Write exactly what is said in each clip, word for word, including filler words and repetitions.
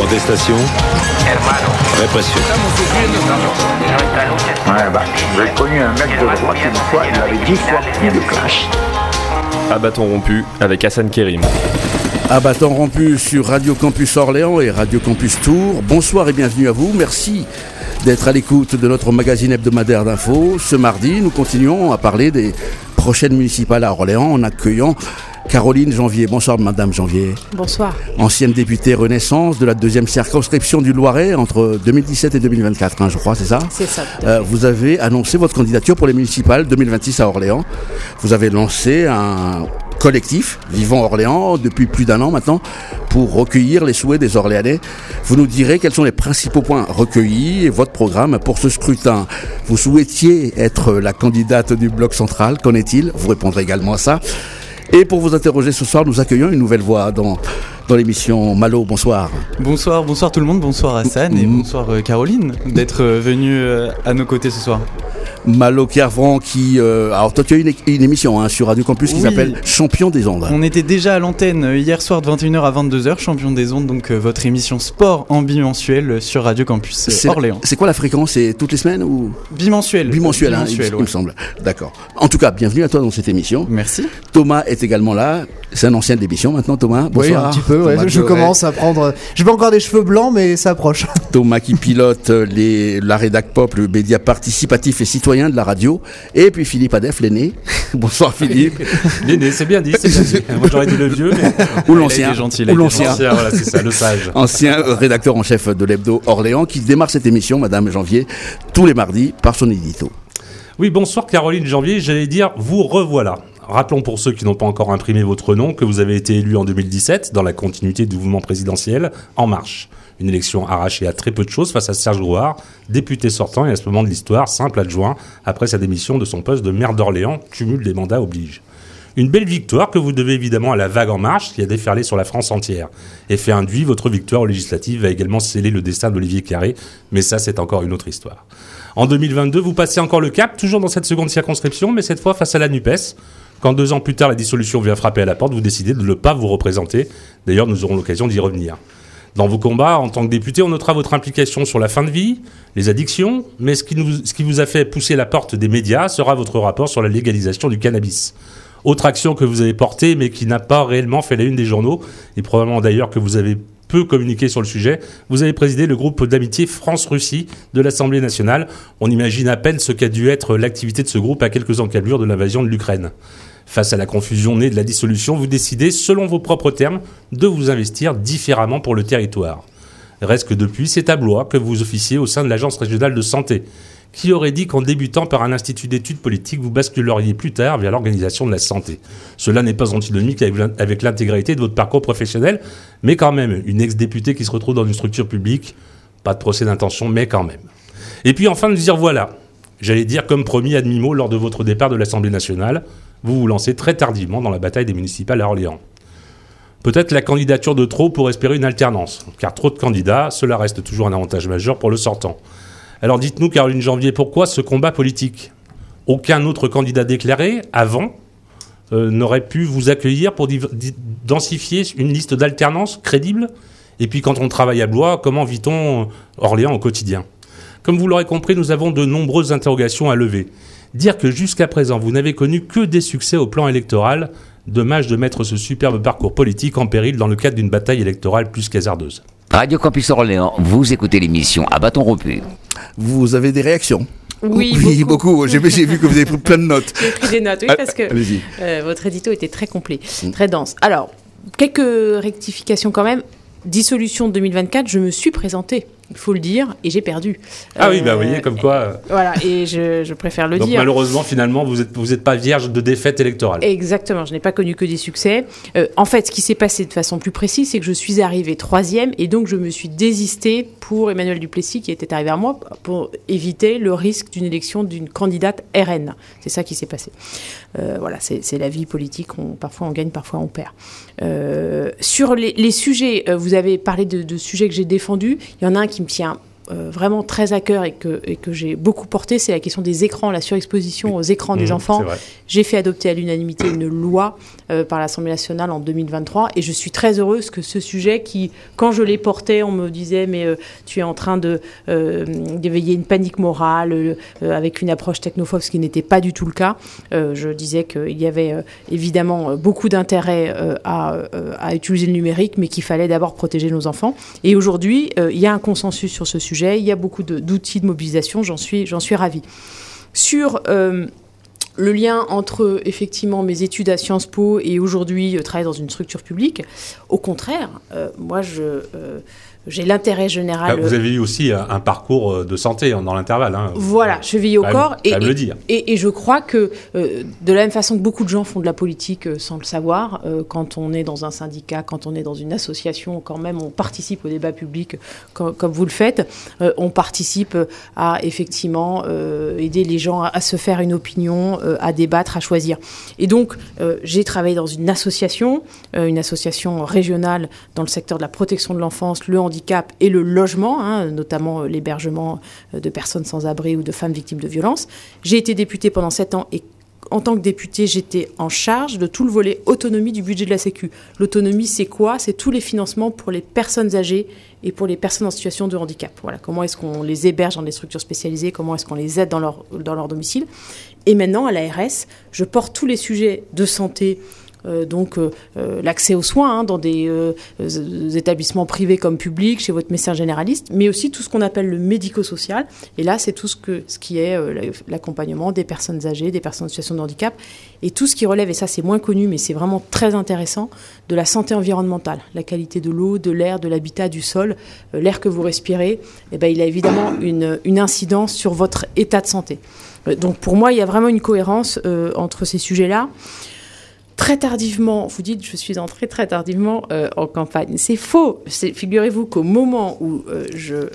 Protestation. Répression. Ouais, bah, j'ai connu un mec de droite une fois, il avait dix fois plus de clash. À bâton rompu avec Hassan Kérim. À bâton rompu sur Radio Campus Orléans et Radio Campus Tours. Bonsoir et bienvenue à vous. Merci d'être à l'écoute de notre magazine hebdomadaire d'infos. Ce mardi, nous continuons à parler des prochaines municipales à Orléans en accueillant Caroline Janvier. Bonsoir Madame Janvier. Bonsoir. Ancienne députée Renaissance de la deuxième circonscription du Loiret entre deux mille dix-sept et deux mille vingt-quatre, hein, je crois, c'est ça ? C'est ça. Euh, vous avez annoncé votre candidature pour les municipales deux mille vingt-six à Orléans. Vous avez lancé un collectif Vivons Orléans depuis plus d'un an maintenant pour recueillir les souhaits des Orléanais. Vous nous direz quels sont les principaux points recueillis et votre programme pour ce scrutin. Vous souhaitiez être la candidate du Bloc central, qu'en est-il ? Vous répondrez également à ça. Et pour vous interroger ce soir, nous accueillons une nouvelle voix dans, dans l'émission. Malo, bonsoir. Bonsoir, bonsoir tout le monde, bonsoir Hassan et bonsoir euh, Caroline d'être euh, venue euh, à nos côtés ce soir. Malo Kervran qui... Euh, alors toi tu as une, une émission hein, sur Radio Campus qui oui. s'appelle Champion des Ondes. On était déjà à l'antenne euh, hier soir de vingt et une heures à vingt-deux heures, Champion des Ondes, donc euh, votre émission sport en bimensuel euh, sur Radio Campus euh, c'est, Orléans. C'est quoi la fréquence ? C'est toutes les semaines ou Bimensuel. Bimensuel, hein, bimensuel il, ouais. il me semble. D'accord. En tout cas, bienvenue à toi dans cette émission. Merci. Thomas est également là. C'est un ancien de l'émission maintenant, Thomas. Bonsoir. Oui, un petit peu. Ouais, je, je commence à prendre... Je veux encore des cheveux blancs, mais ça approche. Thomas qui pilote les, la Rédac Pop, le média participatif et citoyen de la radio. Et puis Philippe Adef, l'aîné. Bonsoir Philippe. L'aîné, c'est bien dit, c'est bien dit. Moi j'aurais dit le vieux, mais... Ou l'ancien. Gentil, Ou l'ancien. l'ancien. Voilà, c'est ça, le sage. Ancien rédacteur en chef de l'hebdo Orléans qui démarre cette émission, Madame Janvier, tous les mardis par son édito. Oui, bonsoir Caroline Janvier, j'allais dire vous revoilà. Rappelons pour ceux qui n'ont pas encore imprimé votre nom que vous avez été élu en deux mille dix-sept dans la continuité du mouvement présidentiel En Marche. Une élection arrachée à très peu de choses face à Serge Grouard, député sortant et à ce moment de l'histoire, simple adjoint après sa démission de son poste de maire d'Orléans, cumul des mandats oblige. Une belle victoire que vous devez évidemment à la vague En Marche qui a déferlé sur la France entière. Effet induit, votre victoire aux législatives va également sceller le destin d'Olivier Carré, mais ça c'est encore une autre histoire. En deux mille vingt-deux, vous passez encore le cap, toujours dans cette seconde circonscription, mais cette fois face à la NUPES. Quand deux ans plus tard, la dissolution vient frapper à la porte, vous décidez de ne pas vous représenter. D'ailleurs, nous aurons l'occasion d'y revenir. Dans vos combats, en tant que député, on notera votre implication sur la fin de vie, les addictions, mais ce qui, nous, ce qui vous a fait pousser la porte des médias sera votre rapport sur la légalisation du cannabis. Autre action que vous avez portée, mais qui n'a pas réellement fait la une des journaux, et probablement d'ailleurs que vous avez peu communiqué sur le sujet, vous avez présidé le groupe d'amitié France-Russie de l'Assemblée nationale. On imagine à peine ce qu'a dû être l'activité de ce groupe à quelques encablures de l'invasion de l'Ukraine. Face à la confusion née de la dissolution, vous décidez, selon vos propres termes, de vous investir différemment pour le territoire. Reste que depuis, c'est à Blois que vous officiez au sein de l'Agence régionale de santé. Qui aurait dit qu'en débutant par un institut d'études politiques, vous basculeriez plus tard vers l'organisation de la santé ? Cela n'est pas antinomique avec l'intégralité de votre parcours professionnel, mais quand même, une ex-députée qui se retrouve dans une structure publique, pas de procès d'intention, mais quand même. Et puis enfin, de dire voilà, j'allais dire comme promis à demi-mot lors de votre départ de l'Assemblée nationale, vous vous lancez très tardivement dans la bataille des municipales à Orléans. Peut-être la candidature de trop pour espérer une alternance, car trop de candidats, cela reste toujours un avantage majeur pour le sortant. Alors dites-nous, Caroline Janvier, pourquoi ce combat politique ? Aucun autre candidat déclaré, avant, euh, n'aurait pu vous accueillir pour div- densifier une liste d'alternance crédible ? Et puis quand on travaille à Blois, comment vit-on Orléans au quotidien ? Comme vous l'aurez compris, nous avons de nombreuses interrogations à lever. Dire que jusqu'à présent, vous n'avez connu que des succès au plan électoral, dommage de mettre ce superbe parcours politique en péril dans le cadre d'une bataille électorale plus qu'hasardeuse. Radio Campus Orléans, vous écoutez l'émission à bâton rompu. Vous avez des réactions ? Oui, oui, beaucoup. beaucoup. J'ai, j'ai vu que vous avez pris plein de notes. J'ai pris des notes, oui, parce que euh, votre édito était très complet, mmh. très dense. Alors, quelques rectifications quand même. Dissolution deux mille vingt-quatre, je me suis présentée, il faut le dire, et j'ai perdu. Ah euh, oui, bah vous voyez, comme quoi... Euh... Voilà, et je, je préfère le Donc, dire. Donc malheureusement, finalement, vous n'êtes vous êtes pas vierge de défaite électorale. Exactement, je n'ai pas connu que des succès. Euh, en fait, ce qui s'est passé de façon plus précise, c'est que je suis arrivée troisième, et donc je me suis désistée pour Emmanuel Duplessis, qui était arrivé à moi, pour éviter le risque d'une élection d'une candidate R N. C'est ça qui s'est passé. Euh, voilà, c'est, c'est la vie politique, on, parfois on gagne, parfois on perd. Euh, sur les, les sujets, euh, vous avez parlé de, de sujets que j'ai défendus, il y en a un qui me tient euh, vraiment très à cœur et que, et que j'ai beaucoup porté, c'est la question des écrans, la surexposition aux écrans mmh, des enfants. J'ai fait adopter à l'unanimité une loi euh, par l'Assemblée nationale en deux mille vingt-trois et je suis très heureuse que ce sujet qui, quand je l'ai porté, on me disait mais euh, tu es en train de, euh, d'éveiller une panique morale euh, avec une approche technophobe, ce qui n'était pas du tout le cas. Euh, je disais qu'il y avait euh, évidemment beaucoup d'intérêt euh, à, euh, à utiliser le numérique, mais qu'il fallait d'abord protéger nos enfants. Et aujourd'hui, euh, il y a un consensus sur ce sujet, il y a beaucoup de, d'outils de mobilisation, j'en suis, j'en suis ravie. Sur euh, le lien entre, effectivement, mes études à Sciences Po et aujourd'hui, euh, travailler dans une structure publique, au contraire, euh, moi, je... Euh, j'ai l'intérêt général. Vous avez eu aussi un parcours de santé dans l'intervalle. Hein. Voilà, chevillé au à corps. Et, et, le dire. Et, et je crois que, euh, de la même façon que beaucoup de gens font de la politique euh, sans le savoir, euh, quand on est dans un syndicat, quand on est dans une association, quand même on participe au débat public comme, comme vous le faites, euh, on participe à effectivement euh, aider les gens à, à se faire une opinion, euh, à débattre, à choisir. Et donc, euh, j'ai travaillé dans une association, euh, une association régionale dans le secteur de la protection de l'enfance, le handicap, et le logement, hein, notamment l'hébergement de personnes sans abri ou de femmes victimes de violences. J'ai été députée pendant sept ans et en tant que députée, j'étais en charge de tout le volet autonomie du budget de la Sécu. L'autonomie, c'est quoi ? C'est tous les financements pour les personnes âgées et pour les personnes en situation de handicap. Voilà, comment est-ce qu'on les héberge dans des structures spécialisées ? Comment est-ce qu'on les aide dans leur, dans leur domicile ? Et maintenant, à l'A R S, je porte tous les sujets de santé, Euh, donc euh, euh, l'accès aux soins hein, dans des euh, euh, établissements privés comme publics, chez votre médecin généraliste, mais aussi tout ce qu'on appelle le médico-social. Et là, c'est tout ce, que, ce qui est euh, l'accompagnement des personnes âgées, des personnes en situation de handicap, et tout ce qui relève, et ça c'est moins connu, mais c'est vraiment très intéressant, de la santé environnementale, la qualité de l'eau, de l'air, de l'habitat, du sol, euh, l'air que vous respirez, eh ben, il a évidemment une, une incidence sur votre état de santé. Euh, donc pour moi, il y a vraiment une cohérence euh, entre ces sujets-là. Très tardivement, vous dites, je suis entrée très tardivement euh, en campagne. C'est faux. C'est, figurez-vous qu'au moment où euh, je, euh,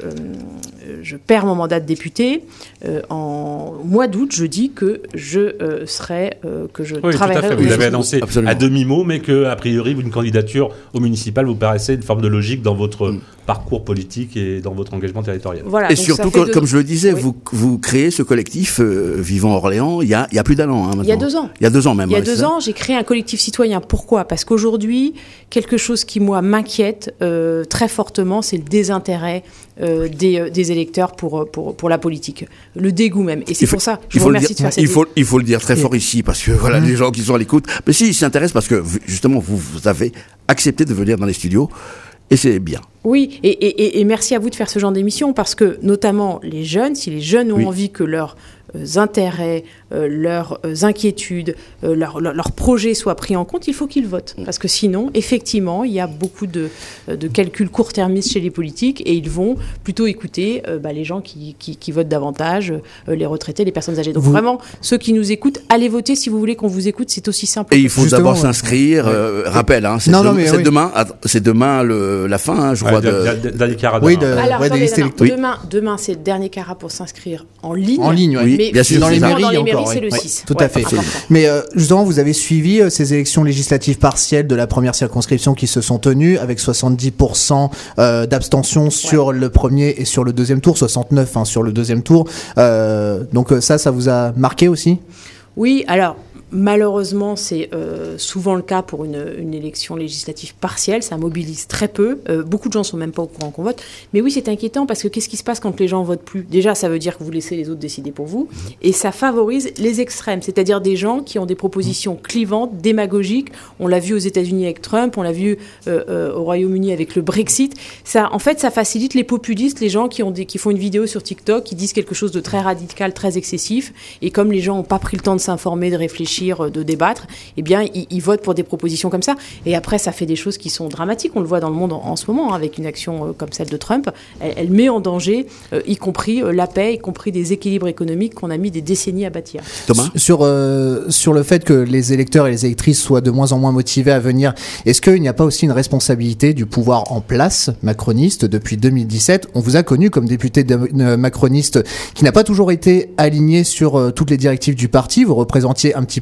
je perds mon mandat de député, euh, en mois d'août, je dis que je euh, serai, euh, que je oui, travaillerai. Tout à fait. Vous l'avez annoncé Absolument. à demi-mot, mais que a priori, une candidature au municipal vous paraissait une forme de logique dans votre mm. parcours politique et dans votre engagement territorial. Voilà, et surtout, comme, de... comme je le disais, oui. vous, vous créez ce collectif euh, Vivant Orléans il y a, il y a plus d'un an. Hein, il y a deux ans. Il y a deux ans même. Il y a ouais, deux ans, j'ai créé un collectif citoyen. Pourquoi ? Parce qu'aujourd'hui, quelque chose qui, moi, m'inquiète euh, très fortement, c'est le désintérêt euh, des, euh, des électeurs pour, pour, pour la politique. Le dégoût même. Et c'est faut, pour ça que je vous remercie dire, de faire cette il faut, il faut le dire très fort ici, parce que voilà, mmh. les gens qui sont à l'écoute, mais si, ils s'intéressent parce que, justement, vous, vous avez accepté de venir dans les studios, et c'est bien. Oui, et, et, et merci à vous de faire ce genre d'émission, parce que, notamment, les jeunes, si les jeunes ont oui. envie que leurs euh, intérêts, euh, leurs euh, inquiétudes, euh, leurs leur, leur projets soient pris en compte, il faut qu'ils votent. Parce que sinon, effectivement, il y a beaucoup de, de calculs court-termistes chez les politiques, et ils vont plutôt écouter euh, bah, les gens qui, qui, qui votent davantage, euh, les retraités, les personnes âgées. Donc vous... vraiment, ceux qui nous écoutent, allez voter si vous voulez qu'on vous écoute, c'est aussi simple. Et il faut d'abord ouais. s'inscrire, ouais. euh, rappel, hein, c'est, non, de, non, mais c'est oui. demain, c'est demain le, la fin, hein, je crois. Ouais, de, de, de, de, de oui, de, Alors, ouais, des listes électorales. Demain, demain, c'est le dernier carat pour s'inscrire en ligne. En ligne, oui. Mais bien sûr, dans les mairies, dans les mairies encore, c'est oui. le oui. six. Tout ouais, à fait. important. Mais euh, justement, vous avez suivi euh, ces élections législatives partielles de la première circonscription qui se sont tenues avec soixante-dix pour cent euh, d'abstention sur ouais. le premier et sur le deuxième tour, soixante-neuf hein, sur le deuxième tour. Euh, donc ça, ça vous a marqué aussi ? Oui, alors... Malheureusement, c'est euh, souvent le cas pour une, une élection législative partielle. Ça mobilise très peu. Euh, beaucoup de gens ne sont même pas au courant qu'on vote. Mais oui, c'est inquiétant parce que qu'est-ce qui se passe quand les gens ne votent plus ? Déjà, ça veut dire que vous laissez les autres décider pour vous. Et ça favorise les extrêmes, c'est-à-dire des gens qui ont des propositions clivantes, démagogiques. On l'a vu aux États-Unis avec Trump, on l'a vu euh, euh, au Royaume-Uni avec le Brexit. Ça, en fait, ça facilite les populistes, les gens qui, ont des, qui font une vidéo sur TikTok, qui disent quelque chose de très radical, très excessif. Et comme les gens n'ont pas pris le temps de s'informer, de réfléchir, de débattre, eh bien, ils, ils votent pour des propositions comme ça. Et après, ça fait des choses qui sont dramatiques. On le voit dans le monde en, en ce moment, hein, avec une action euh, comme celle de Trump. Elle, elle met en danger, euh, y compris euh, la paix, y compris des équilibres économiques qu'on a mis des décennies à bâtir. Thomas ? Sur, euh, sur le fait que les électeurs et les électrices soient de moins en moins motivés à venir, est-ce qu'il n'y a pas aussi une responsabilité du pouvoir en place, macroniste, depuis deux mille dix-sept ? On vous a connu comme député de, euh, macroniste qui n'a pas toujours été aligné sur euh, toutes les directives du parti. Vous représentiez un petit peu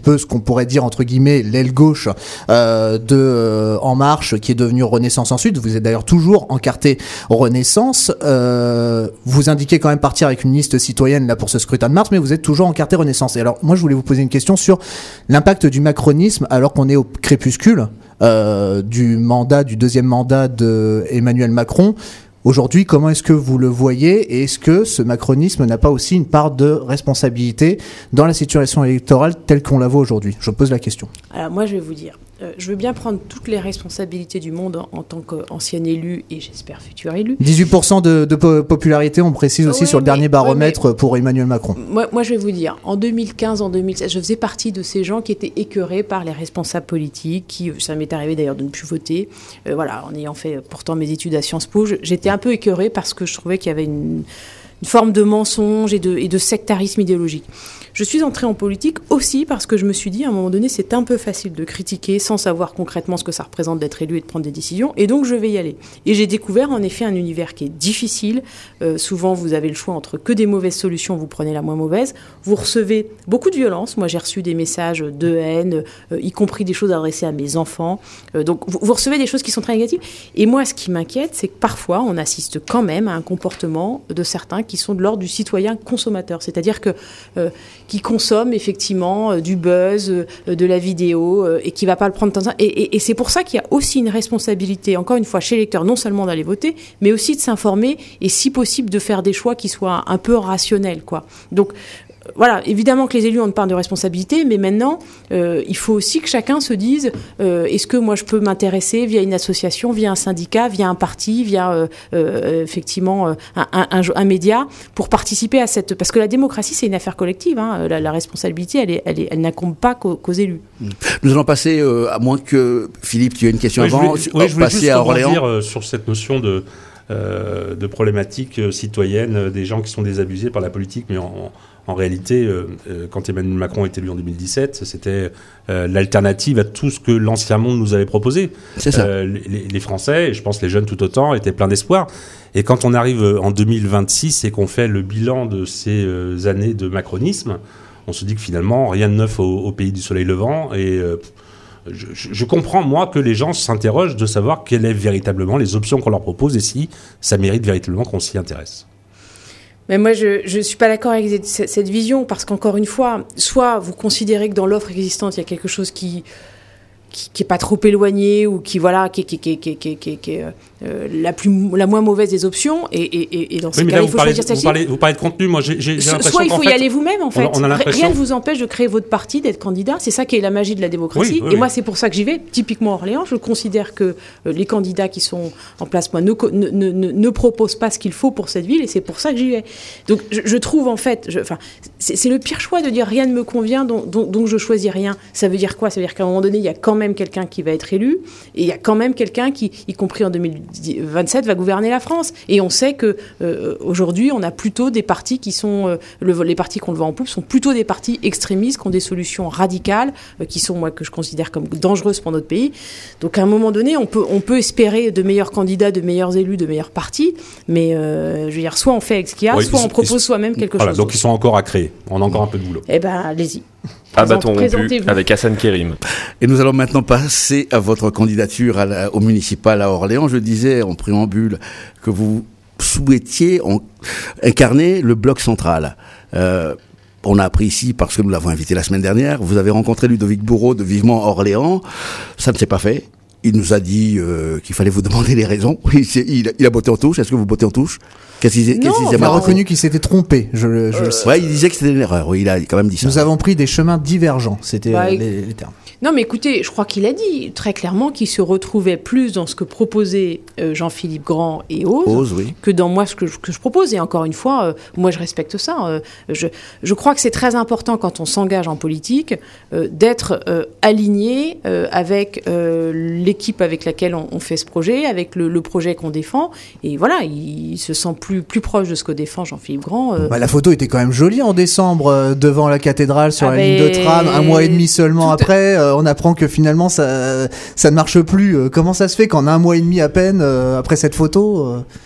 peu ce qu'on pourrait dire entre guillemets l'aile gauche euh, de euh, En Marche, qui est devenue Renaissance ensuite. Vous êtes d'ailleurs toujours encarté Renaissance. Euh, vous indiquez quand même partir avec une liste citoyenne là pour ce scrutin de mars, mais vous êtes toujours encarté Renaissance. Et alors, moi, je voulais vous poser une question sur l'impact du macronisme alors qu'on est au crépuscule euh, du mandat, du deuxième mandat de Emmanuel Macron. Aujourd'hui, comment est-ce que vous le voyez et est-ce que ce macronisme n'a pas aussi une part de responsabilité dans la situation électorale telle qu'on la voit aujourd'hui ? Je pose la question. Alors moi, je vais vous dire, euh, je veux bien prendre toutes les responsabilités du monde en, en tant qu'ancien élu et j'espère futur élu. dix-huit pour cent de, de po- popularité, on précise aussi ouais, sur le mais, dernier baromètre ouais, mais, pour Emmanuel Macron. Moi, moi, je vais vous dire, en deux mille quinze, en deux mille seize, je faisais partie de ces gens qui étaient écœurés par les responsables politiques, qui, ça m'est arrivé d'ailleurs de ne plus voter. Euh, voilà, en ayant fait pourtant mes études à Sciences Po, j'étais un peu écœurée parce que je trouvais qu'il y avait une, une forme de mensonge et de, et de sectarisme idéologique. Je suis entrée en politique aussi parce que je me suis dit, à un moment donné, c'est un peu facile de critiquer sans savoir concrètement ce que ça représente d'être élu et de prendre des décisions, et donc je vais y aller. Et j'ai découvert en effet un univers qui est difficile. Euh, souvent, vous avez le choix entre que des mauvaises solutions, vous prenez la moins mauvaise. Vous recevez beaucoup de violence. Moi, j'ai reçu des messages de haine, euh, y compris des choses adressées à mes enfants. Euh, donc, vous, vous recevez des choses qui sont très négatives. Et moi, ce qui m'inquiète, c'est que parfois, on assiste quand même à un comportement de certains qui sont de l'ordre du citoyen consommateur. C'est-à-dire que euh, qui consomme effectivement euh, du buzz, euh, de la vidéo, euh, et qui ne va pas le prendre tant ça. Et, et, et c'est pour ça qu'il y a aussi une responsabilité, encore une fois, chez l'électeur, non seulement d'aller voter, mais aussi de s'informer et, si possible, de faire des choix qui soient un peu rationnels, quoi. Donc, voilà, évidemment que les élus ont une part de responsabilité, mais maintenant, euh, il faut aussi que chacun se dise euh, est-ce que moi je peux m'intéresser via une association, via un syndicat, via un parti, via euh, euh, effectivement euh, un, un, un, un média pour participer à cette... Parce que la démocratie, c'est une affaire collective. Hein, la, la responsabilité, elle, est, elle, est, elle n'incombe pas qu'aux, qu'aux élus. Nous allons passer, euh, à moins que Philippe, tu aies une question oui, avant, je voulais, oui, je voulais passer juste à Orléans. rebondir sur cette notion de, euh, de problématique citoyenne, des gens qui sont désabusés par la politique, mais en... En réalité, euh, quand Emmanuel Macron est élu en deux mille dix-sept, c'était euh, l'alternative à tout ce que l'ancien monde nous avait proposé. C'est ça. Euh, les, les Français, et je pense les jeunes tout autant, étaient pleins d'espoir. Et quand on arrive en deux mille vingt-six et qu'on fait le bilan de ces euh, années de macronisme, on se dit que finalement, rien de neuf au, au pays du soleil levant. Et euh, je, je comprends, moi, que les gens s'interrogent de savoir quelles sont véritablement les options qu'on leur propose et si ça mérite véritablement qu'on s'y intéresse. Mais moi, je ne suis pas d'accord avec cette, cette vision, parce qu'encore une fois, soit vous considérez que dans l'offre existante, il y a quelque chose qui qui, qui est pas trop éloigné ou qui voilà qui qui qui qui qui, qui, qui est euh, la plus la moins mauvaise des options et et et dans ce oui, cas-là, il faut parlez, choisir celle-ci. Vous parlez, vous parlez de contenu. Moi, j'ai, j'ai l'impression soit il faut qu'en y fait, aller vous-même en fait. On a, on a Rien ne vous empêche de créer votre parti, d'être candidat. C'est ça qui est la magie de la démocratie. Oui, oui, et moi, oui. c'est pour ça que j'y vais. Typiquement Orléans, je considère que euh, les candidats qui sont en place, moi, ne, ne, ne, ne, ne proposent pas ce qu'il faut pour cette ville, et c'est pour ça que j'y vais. Donc, je, je trouve en fait, enfin, c'est, c'est le pire choix de dire rien ne me convient, donc, donc, donc je choisis rien. Ça veut dire quoi ? Ça veut dire qu'à un moment donné, il y a quand même quelqu'un qui va être élu. Et il y a quand même quelqu'un qui, y compris en deux mille vingt-sept, va gouverner la France. Et on sait que euh, aujourd'hui, on a plutôt des partis qui sont, euh, le, les partis qu'on le voit en poupe, sont plutôt des partis extrémistes qui ont des solutions radicales, euh, qui sont, moi, que je considère comme dangereuses pour notre pays. Donc, à un moment donné, on peut, on peut espérer de meilleurs candidats, de meilleurs élus, de meilleurs partis. Mais euh, je veux dire, soit on fait avec ce qu'il y a, Oui, soit ils, on propose ils, soi-même quelque voilà, chose. Donc, d'autre. ils sont encore à créer. On a encore un peu de boulot. Eh ben, allez-y. À bâton rompu Présentez-vous. avec Hassan Kérim. Et nous allons maintenant passer à votre candidature à la, au municipal à Orléans. Je disais en préambule que vous souhaitiez en, incarner le bloc central. Euh, on a appris ici, parce que nous l'avons invité la semaine dernière, vous avez rencontré Ludovic Bourreau de Vivement Orléans. Ça ne s'est pas fait. Il nous a dit euh, qu'il fallait vous demander les raisons. Il, il, il a botté en touche. Est-ce que vous bottez en touche ? Qu'est-ce qu'il, Non, qu'est-ce qu'il Il a a reconnu qu'il s'était trompé. Je, le- je le sais. Ouais, il disait que c'était une erreur. Oui, il a quand même dit ça. Nous avons pris des chemins divergents. C'était Bah, euh, les, les termes. Non, mais écoutez, je crois qu'il a dit très clairement qu'il se retrouvait plus dans ce que proposait euh, Jean-Philippe Grand et Ose, Ose, oui. que dans moi ce que je, que je propose. Et encore une fois, euh, moi je respecte ça. Euh, je, je crois que c'est très important quand on s'engage en politique euh, d'être euh, aligné euh, avec euh, l'équipe avec laquelle on, on fait ce projet, avec le, le projet qu'on défend. Et voilà, il, il se sent plus, plus proche de ce que défend Jean-Philippe Grand. Euh, Bah, la photo était quand même jolie en décembre euh, devant la cathédrale sur Ah la ben, ligne de tram. Un mois et demi seulement tout- après, euh, on apprend que finalement ça ça ne marche plus. Euh, comment ça se fait qu'en un mois et demi à peine euh, après cette photo, euh,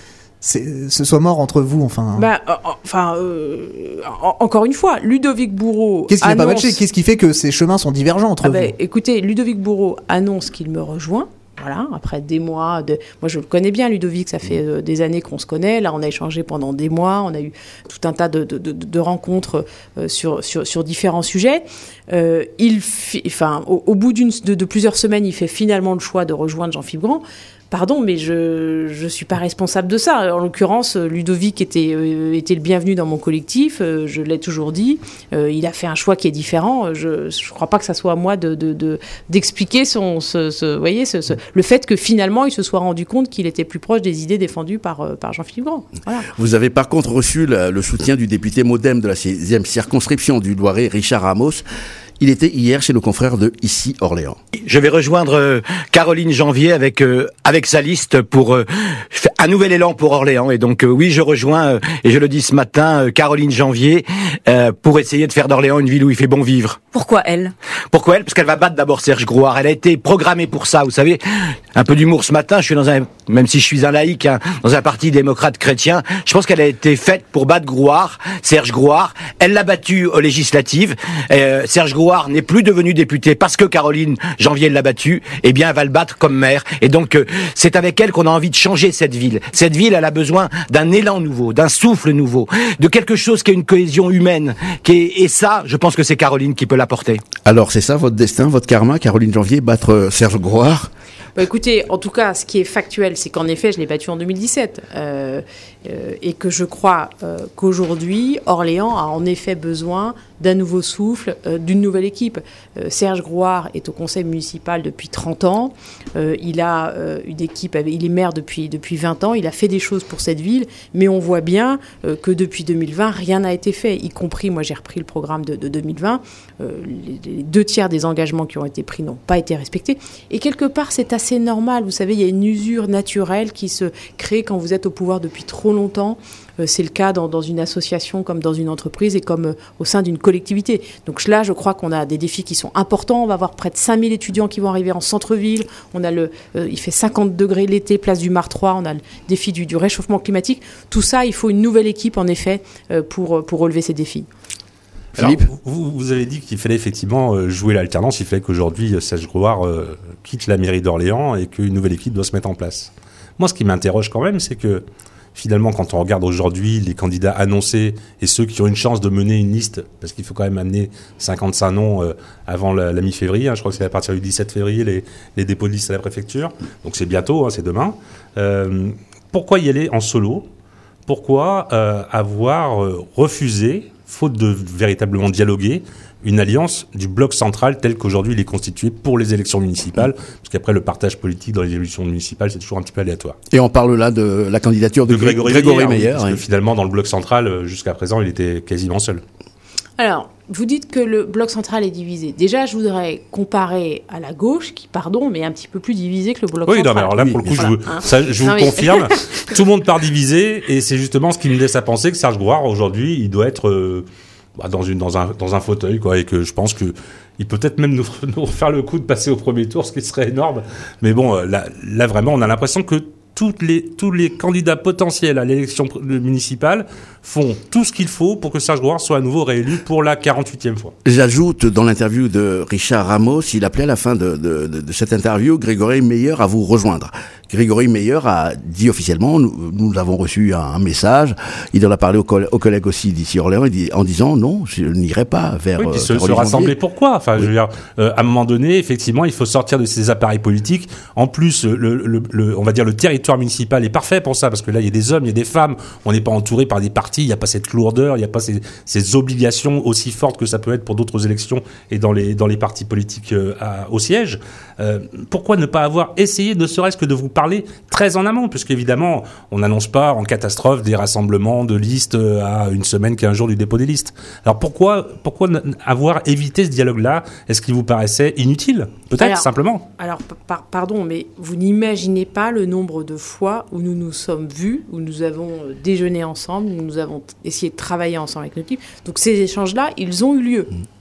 c'est, ce soit mort entre vous, enfin. Bah, euh, enfin, euh, en, encore une fois, Ludovic Bourreau. Qu'est-ce qui annonce... n'a pas matché? Qu'est-ce qui fait que ces chemins sont divergents entre ah vous? bah, Écoutez, Ludovic Bourreau annonce qu'il me rejoint. Voilà, après des mois de... Moi, je le connais bien, Ludovic, ça fait euh, des années qu'on se connaît. Là, on a échangé pendant des mois, on a eu tout un tas de, de, de, de rencontres euh, sur, sur, sur différents sujets. Euh, il fi... enfin, au, au bout d'une, de, de plusieurs semaines, il fait finalement le choix de rejoindre Jean-Philippe Grand. Pardon, mais je je suis pas responsable de ça. En l'occurrence, Ludovic était euh, était le bienvenu dans mon collectif. Euh, je l'ai toujours dit. Euh, il a fait un choix qui est différent. Je je crois pas que ça soit à moi de de, de d'expliquer son ce, ce voyez ce, ce le fait que finalement il se soit rendu compte qu'il était plus proche des idées défendues par par Jean-Philippe Grand. Voilà. Vous avez par contre reçu le, le soutien du député MoDem de la sixième circonscription du Loiret, Richard Ramos. Il était hier chez nos confrères de Ici Orléans. Je vais rejoindre euh, Caroline Janvier avec euh, avec sa liste pour euh, un nouvel élan pour Orléans. Et donc euh, oui, je rejoins, euh, et je le dis ce matin, euh, Caroline Janvier euh, pour essayer de faire d'Orléans une ville où il fait bon vivre. Pourquoi elle? Pourquoi elle? Parce qu'elle va battre d'abord Serge Grouard. Elle a été programmée pour ça, vous savez. Un peu d'humour ce matin, je suis dans un, même si je suis un laïc, hein, dans un parti démocrate chrétien, je pense qu'elle a été faite pour battre Grouard, Serge Grouard. Elle l'a battu aux législatives. Euh, Serge Grouard n'est plus devenu député parce que Caroline Janvier l'a battu. Eh bien, elle va le battre comme maire. Et donc, euh, c'est avec elle qu'on a envie de changer cette ville. Cette ville, elle a besoin d'un élan nouveau, d'un souffle nouveau, de quelque chose qui a une cohésion humaine. Qui est, et ça, je pense que c'est Caroline qui peut l'apporter. Alors, c'est ça votre destin, votre karma, Caroline Janvier, battre euh, Serge Grouard? Bah écoutez, en tout cas, ce qui est factuel, c'est qu'en effet, je l'ai battu en deux mille dix-sept. Euh, euh, et que je crois euh, qu'aujourd'hui, Orléans a en effet besoin d'un nouveau souffle, euh, d'une nouvelle équipe. Euh, Serge Grouard est au conseil municipal depuis trente ans. Euh, il a euh, une équipe, il est maire depuis, depuis vingt ans. Il a fait des choses pour cette ville. Mais on voit bien euh, que depuis deux mille vingt, rien n'a été fait. Y compris, moi, j'ai repris le programme de, de deux mille vingt. Euh, les, les deux tiers des engagements qui ont été pris n'ont pas été respectés. Et quelque part, c'est assez C'est normal, vous savez, il y a une usure naturelle qui se crée quand vous êtes au pouvoir depuis trop longtemps. Euh, c'est le cas dans, dans une association comme dans une entreprise et comme euh, au sein d'une collectivité. Donc là, je crois qu'on a des défis qui sont importants. On va avoir près de cinq mille étudiants qui vont arriver en centre-ville. On a le, euh, il fait cinquante degrés l'été, place du Mar trois. On a le défi du, du réchauffement climatique. Tout ça, il faut une nouvelle équipe, en effet, euh, pour, pour relever ces défis. Alors, vous, vous avez dit qu'il fallait effectivement jouer l'alternance, il fallait qu'aujourd'hui Serge Grouard euh, quitte la mairie d'Orléans et qu'une nouvelle équipe doit se mettre en place. Moi, ce qui m'interroge quand même, c'est que finalement, quand on regarde aujourd'hui les candidats annoncés et ceux qui ont une chance de mener une liste, parce qu'il faut quand même amener cinquante-cinq noms euh, avant la, la mi-février, hein, je crois que c'est à partir du dix-sept février les, les dépôts de liste à la préfecture, donc c'est bientôt, hein, c'est demain. Euh, pourquoi y aller en solo? Pourquoi euh, avoir euh, refusé, faute de véritablement dialoguer, une alliance du bloc central tel qu'aujourd'hui il est constitué pour les élections municipales, parce qu'après le partage politique dans les élections municipales c'est toujours un petit peu aléatoire. Et on parle là de la candidature de, de Grégory, Grégory Meyer, parce oui. que finalement dans le bloc central jusqu'à présent il était quasiment seul. Alors, vous dites que le bloc central est divisé. Déjà, je voudrais comparer à la gauche, qui, pardon, mais est un petit peu plus divisé que le bloc oui, central. Oui, alors là, pour le coup, voilà, je vous, hein. ça, je vous non, le mais... confirme. Tout le monde part divisé, et c'est justement ce qui me laisse à penser que Serge Grouard, aujourd'hui, il doit être euh, bah, dans, une, dans, un, dans un fauteuil, quoi, et que je pense que il peut peut-être même nous, nous refaire le coup de passer au premier tour, ce qui serait énorme. Mais bon, là, là vraiment, on a l'impression que toutes les, tous les candidats potentiels à l'élection municipale font tout ce qu'il faut pour que Serge Grouard soit à nouveau réélu pour la quarante-huitième fois. J'ajoute dans l'interview de Richard Ramos, il appelait à la fin de, de, de, de cette interview Grégory Meyer à vous rejoindre. Grégory Meyer a dit officiellement, nous, nous avons reçu un, un message, il en a parlé aux, coll- aux collègues aussi d'ici Orléans, dit, en disant non, je n'irai pas vers... Oui, puis euh, se, se rassembler pourquoi enfin, oui. Je veux dire, euh, à un moment donné, effectivement, il faut sortir de ces appareils politiques. En plus, le, le, le, on va dire le territoire municipal est parfait pour ça, parce que là, il y a des hommes, il y a des femmes, on n'est pas entouré par des partis, il n'y a pas cette lourdeur, il n'y a pas ces, ces obligations aussi fortes que ça peut être pour d'autres élections et dans les, dans les partis politiques euh, à, au siège. Euh, pourquoi ne pas avoir essayé, ne serait-ce que de vous parler très en amont, puisqu'évidemment, on n'annonce pas en catastrophe des rassemblements de listes à une semaine, quinze jours du dépôt des listes. Alors pourquoi, pourquoi avoir évité ce dialogue-là? Est-ce qu'il vous paraissait inutile? Peut-être, alors, simplement. Alors, par, pardon, mais vous n'imaginez pas le nombre de fois où nous nous sommes vus, où nous avons déjeuné ensemble, où nous avons essayé de travailler ensemble avec notre équipe. Donc ces échanges-là, ils ont eu lieu. Mmh.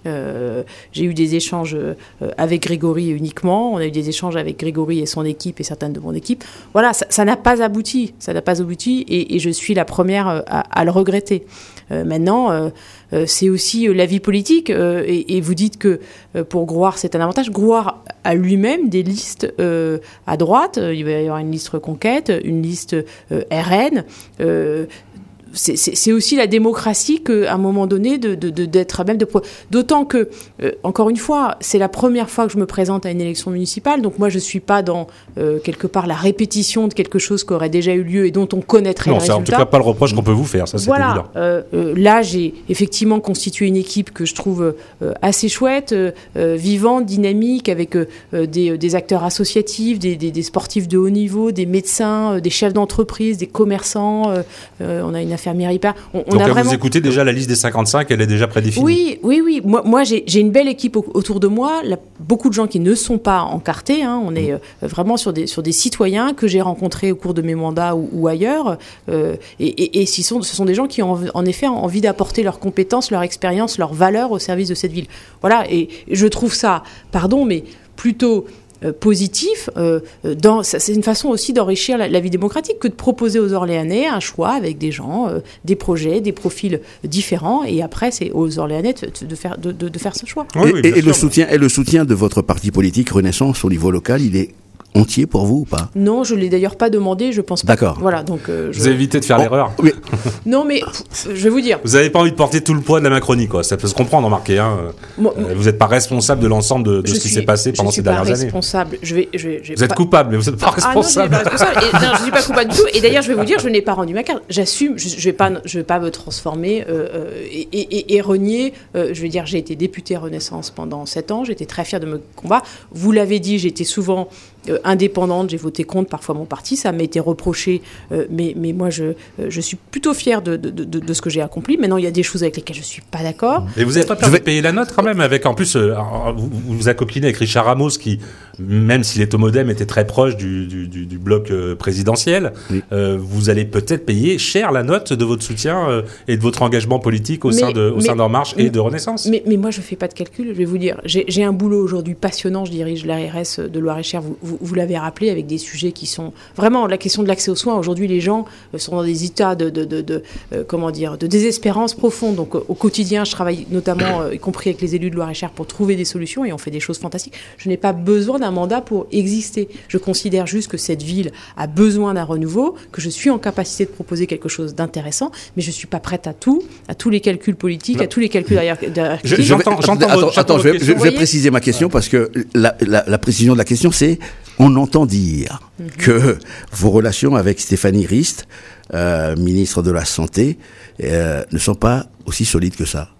Euh, j'ai eu des échanges euh, avec Grégory uniquement. On a eu des échanges avec Grégory et son équipe et certaines de mon équipe. Voilà, ça, ça n'a pas abouti. Ça n'a pas abouti et, et je suis la première à, à le regretter. Euh, maintenant, euh, euh, c'est aussi euh, la vie politique. Euh, et, et vous dites que euh, pour Grouard, c'est un avantage. Grouard a lui-même des listes euh, à droite. Il va y avoir une liste Reconquête, une liste euh, R N. Euh, C'est, c'est, c'est aussi la démocratie qu'à un moment donné, de, de, de, d'être à même de... D'autant que, euh, encore une fois, c'est la première fois que je me présente à une élection municipale, donc moi je ne suis pas dans, euh, quelque part, la répétition de quelque chose qui aurait déjà eu lieu et dont on connaîtrait non, le résultat. Non, c'est en tout cas pas le reproche qu'on peut vous faire, ça c'est voilà. évident. Euh, euh, là, j'ai effectivement constitué une équipe que je trouve euh, assez chouette, euh, euh, vivante, dynamique, avec euh, des, des acteurs associatifs, des, des, des sportifs de haut niveau, des médecins, euh, des chefs d'entreprise, des commerçants. Euh, euh, on a une infirmière hyper. On, on Donc a là, vraiment... vous écoutez déjà la liste des cinquante-cinq, elle est déjà prédéfinie. Oui, oui, oui. Moi, moi j'ai, j'ai une belle équipe au, autour de moi. Là, beaucoup de gens qui ne sont pas encartés. Hein. On est euh, vraiment sur des, sur des citoyens que j'ai rencontrés au cours de mes mandats ou, ou ailleurs. Euh, et et, et ce, sont, ce sont des gens qui ont en effet envie d'apporter leurs compétences, leur expérience, leurs valeurs au service de cette ville. Voilà. Et je trouve ça, pardon, mais plutôt... positif, euh, dans, ça, c'est une façon aussi d'enrichir la, la vie démocratique que de proposer aux Orléanais un choix avec des gens, euh, des projets, des profils différents, et après c'est aux Orléanais de, de, faire, de, de, de faire ce choix. Oui, et, oui, et, et, le soutien, et le soutien de votre parti politique Renaissance au niveau local, il est entier pour vous ou pas ? Non, je ne l'ai d'ailleurs pas demandé, je pense pas. D'accord. Voilà, donc, euh, je... Vous avez évité de faire oh, l'erreur. Oui. Non, mais pff, je vais vous dire. Vous n'avez pas envie de porter tout le poids de la Macronie, quoi. Ça peut se comprendre, remarquez. Hein. Moi, euh, vous n'êtes pas responsable de l'ensemble de, de ce qui s'est passé pendant ces dernières années. Je suis pas responsable. Je vais, je vais, je vais vous êtes pas... coupable, mais vous n'êtes pas ah, responsable. Ah non, je suis pas responsable. Et, non, je suis pas coupable du tout. Et d'ailleurs, je vais vous dire, je n'ai pas rendu ma carte. J'assume. Je, je vais pas, je vais pas me transformer euh, et, et, et renier. Euh, je vais dire, j'ai été députée Renaissance pendant sept ans. J'étais très fière de me combattre. Vous l'avez dit, j'étais souvent euh, indépendante. J'ai voté contre parfois mon parti, ça m'a été reproché, euh, mais, mais moi je, euh, je suis plutôt fière de, de, de, de ce que j'ai accompli. Maintenant, il y a des choses avec lesquelles je ne suis pas d'accord. Et vous n'avez pas peur de payer la note quand même, avec en plus, euh, vous vous accoquinez avec Richard Ramos qui, même s'il est au Modem, était très proche du, du, du, du bloc euh, présidentiel. Oui. Euh, vous allez peut-être payer cher la note de votre soutien euh, et de votre engagement politique au mais, sein de au mais, sein d'En Marche et de Renaissance. Mais, mais moi, je ne fais pas de calcul, je vais vous dire. J'ai, j'ai un boulot aujourd'hui passionnant, je dirige l'A R S de Loire-et-Cher, vous, vous, vous l'avez rappelé, avec des sujets qui sont vraiment la question de l'accès aux soins. Aujourd'hui, les gens sont dans des états de, de, de, de euh, comment dire, de désespérance profonde. Donc, au quotidien, je travaille notamment, euh, y compris avec les élus de Loire-et-Cher, pour trouver des solutions, et on fait des choses fantastiques. Je n'ai pas besoin d'un mandat pour exister. Je considère juste que cette ville a besoin d'un renouveau, que je suis en capacité de proposer quelque chose d'intéressant, mais je ne suis pas prête à tout, à tous les calculs politiques, non. à tous les calculs derrière. derrière je, j'entends, j'entends attends, votre, attends, je vais, je vais préciser ma question, parce que la, la, la précision de la question, c'est on entend dire mm-hmm. que vos relations avec Stéphanie Rist, euh, ministre de la Santé, euh, ne sont pas aussi solides que ça.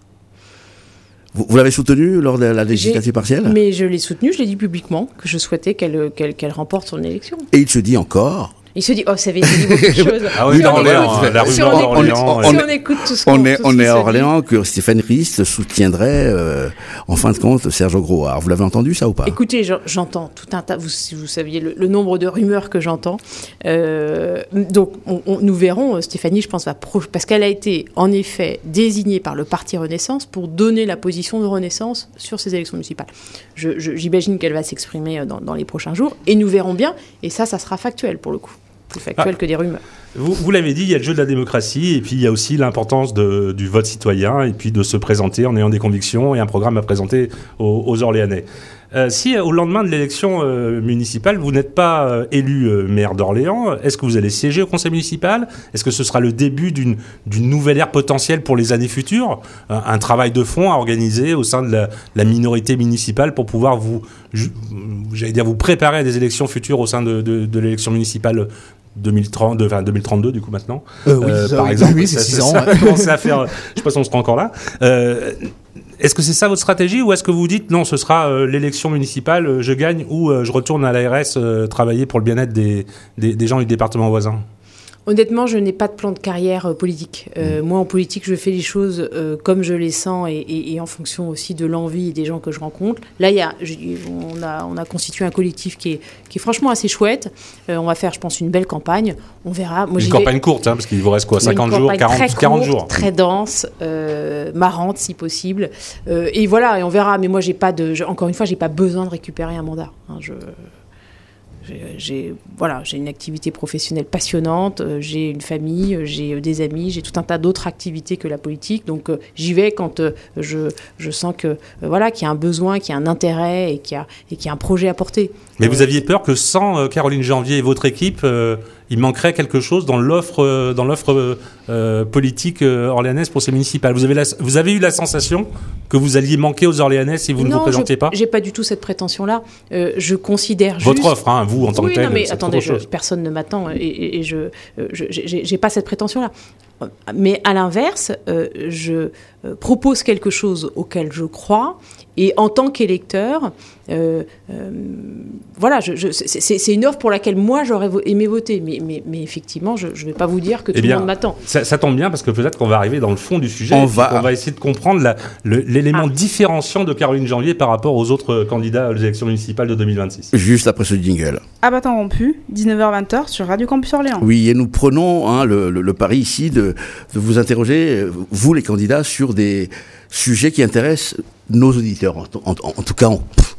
Vous, vous l'avez soutenue lors de la législative partielle ? Mais je l'ai soutenue, je l'ai dit publiquement, que je souhaitais qu'elle, qu'elle, qu'elle remporte son élection. Et il se dit encore... Il se dit, oh, ça avait dit beaucoup de choses. Ah oui, si dans Orléans, la rumeur d'Orléans. Si on écoute tout ce qu'on On est, on est à Orléans que Stéphane Rist soutiendrait, euh, en fin de compte, Serge Grouard. Vous l'avez entendu, ça, ou pas ? Écoutez, j'entends tout un tas, vous, si vous saviez le, le nombre de rumeurs que j'entends. Euh, donc, on, on, nous verrons, Stéphanie, je pense, va pro- parce qu'elle a été, en effet, désignée par le parti Renaissance pour donner la position de Renaissance sur ces élections municipales. Je, je, j'imagine qu'elle va s'exprimer dans, dans les prochains jours, et nous verrons bien, et ça, ça sera factuel, pour le coup. Plus factuel ah, que des rumeurs. Vous, vous l'avez dit, il y a le jeu de la démocratie, et puis il y a aussi l'importance de, du vote citoyen, et puis de se présenter en ayant des convictions et un programme à présenter aux, aux Orléanais. Euh, si au lendemain de l'élection euh, municipale, vous n'êtes pas euh, élu euh, maire d'Orléans, est-ce que vous allez siéger au conseil municipal ? Est-ce que ce sera le début d'une, d'une nouvelle ère potentielle pour les années futures ? Un, un travail de fond à organiser au sein de la, la minorité municipale pour pouvoir vous, j'allais dire, vous préparer à des élections futures au sein de, de, de l'élection municipale deux mille trente, enfin deux mille trente-deux du coup maintenant, euh, oui, euh, ça, par oui, exemple. Oui, c'est ça, six ça, ans. Ça a commencé à faire. Je sais pas si on sera encore là. Euh, Est-ce que c'est ça votre stratégie, ou est-ce que vous dites non, ce sera euh, l'élection municipale, euh, je gagne, ou euh, je retourne à l'A R S euh, travailler pour le bien-être des, des, des gens du département voisin ? Honnêtement, je n'ai pas de plan de carrière euh, politique. Euh, mmh. Moi, en politique, je fais les choses euh, comme je les sens et, et, et en fonction aussi de l'envie des gens que je rencontre. Là, il y a, je, on, a, on a constitué un collectif qui est, qui est franchement assez chouette. Euh, on va faire, je pense, une belle campagne. On verra. Moi, une campagne vais... courte, hein, parce qu'il vous reste quoi, cinquante jours, quarante, très courte, quarante jours. Très dense, euh, marrante si possible. Euh, et voilà, et on verra. Mais moi, j'ai pas de, je, encore une fois, j'ai pas besoin de récupérer un mandat. Hein, je... J'ai, j'ai, voilà, j'ai une activité professionnelle passionnante, euh, j'ai une famille, euh, j'ai euh, des amis, j'ai tout un tas d'autres activités que la politique. Donc euh, j'y vais quand euh, je, je sens que, euh, voilà, qu'il y a un besoin, qu'il y a un intérêt et qu'il y a, et qu'il y a un projet à porter. Mais euh, vous aviez peur que sans euh, Caroline Janvier et votre équipe, euh, il manquerait quelque chose dans l'offre, euh, dans l'offre euh, politique euh, orléanaise pour ces municipales. Vous avez, la, vous avez eu la sensation que vous alliez manquer aux Orléanais si vous non, ne vous présentiez je, pas ? J'ai pas du tout cette prétention-là. Euh, je considère juste... Votre offre, hein, vous en tant oui, que tel, non, mais c'est attendez, autre chose. Je, personne ne m'attend et, et, et je, je j'ai, j'ai pas cette prétention-là. Mais à l'inverse, euh, je euh, propose quelque chose auquel je crois et en tant qu'électeur, euh, euh, voilà, je, je, c'est, c'est, c'est une offre pour laquelle moi j'aurais aimé voter, mais, mais, mais effectivement, je ne vais pas vous dire que tout eh bien, le monde m'attend. Ça, ça tombe bien parce que peut-être qu'on va arriver dans le fond du sujet. On va, on va essayer de comprendre la, le, l'élément ah. différenciant de Caroline Janvier par rapport aux autres candidats aux élections municipales de deux mille vingt-six. Juste après ce jingle. À bâton rompu, dix-neuf heures vingt sur Radio Campus Orléans. Oui, et nous prenons hein, le, le, le pari ici de, de vous interroger, vous les candidats, sur des sujets qui intéressent nos auditeurs. En, en, en tout cas, on,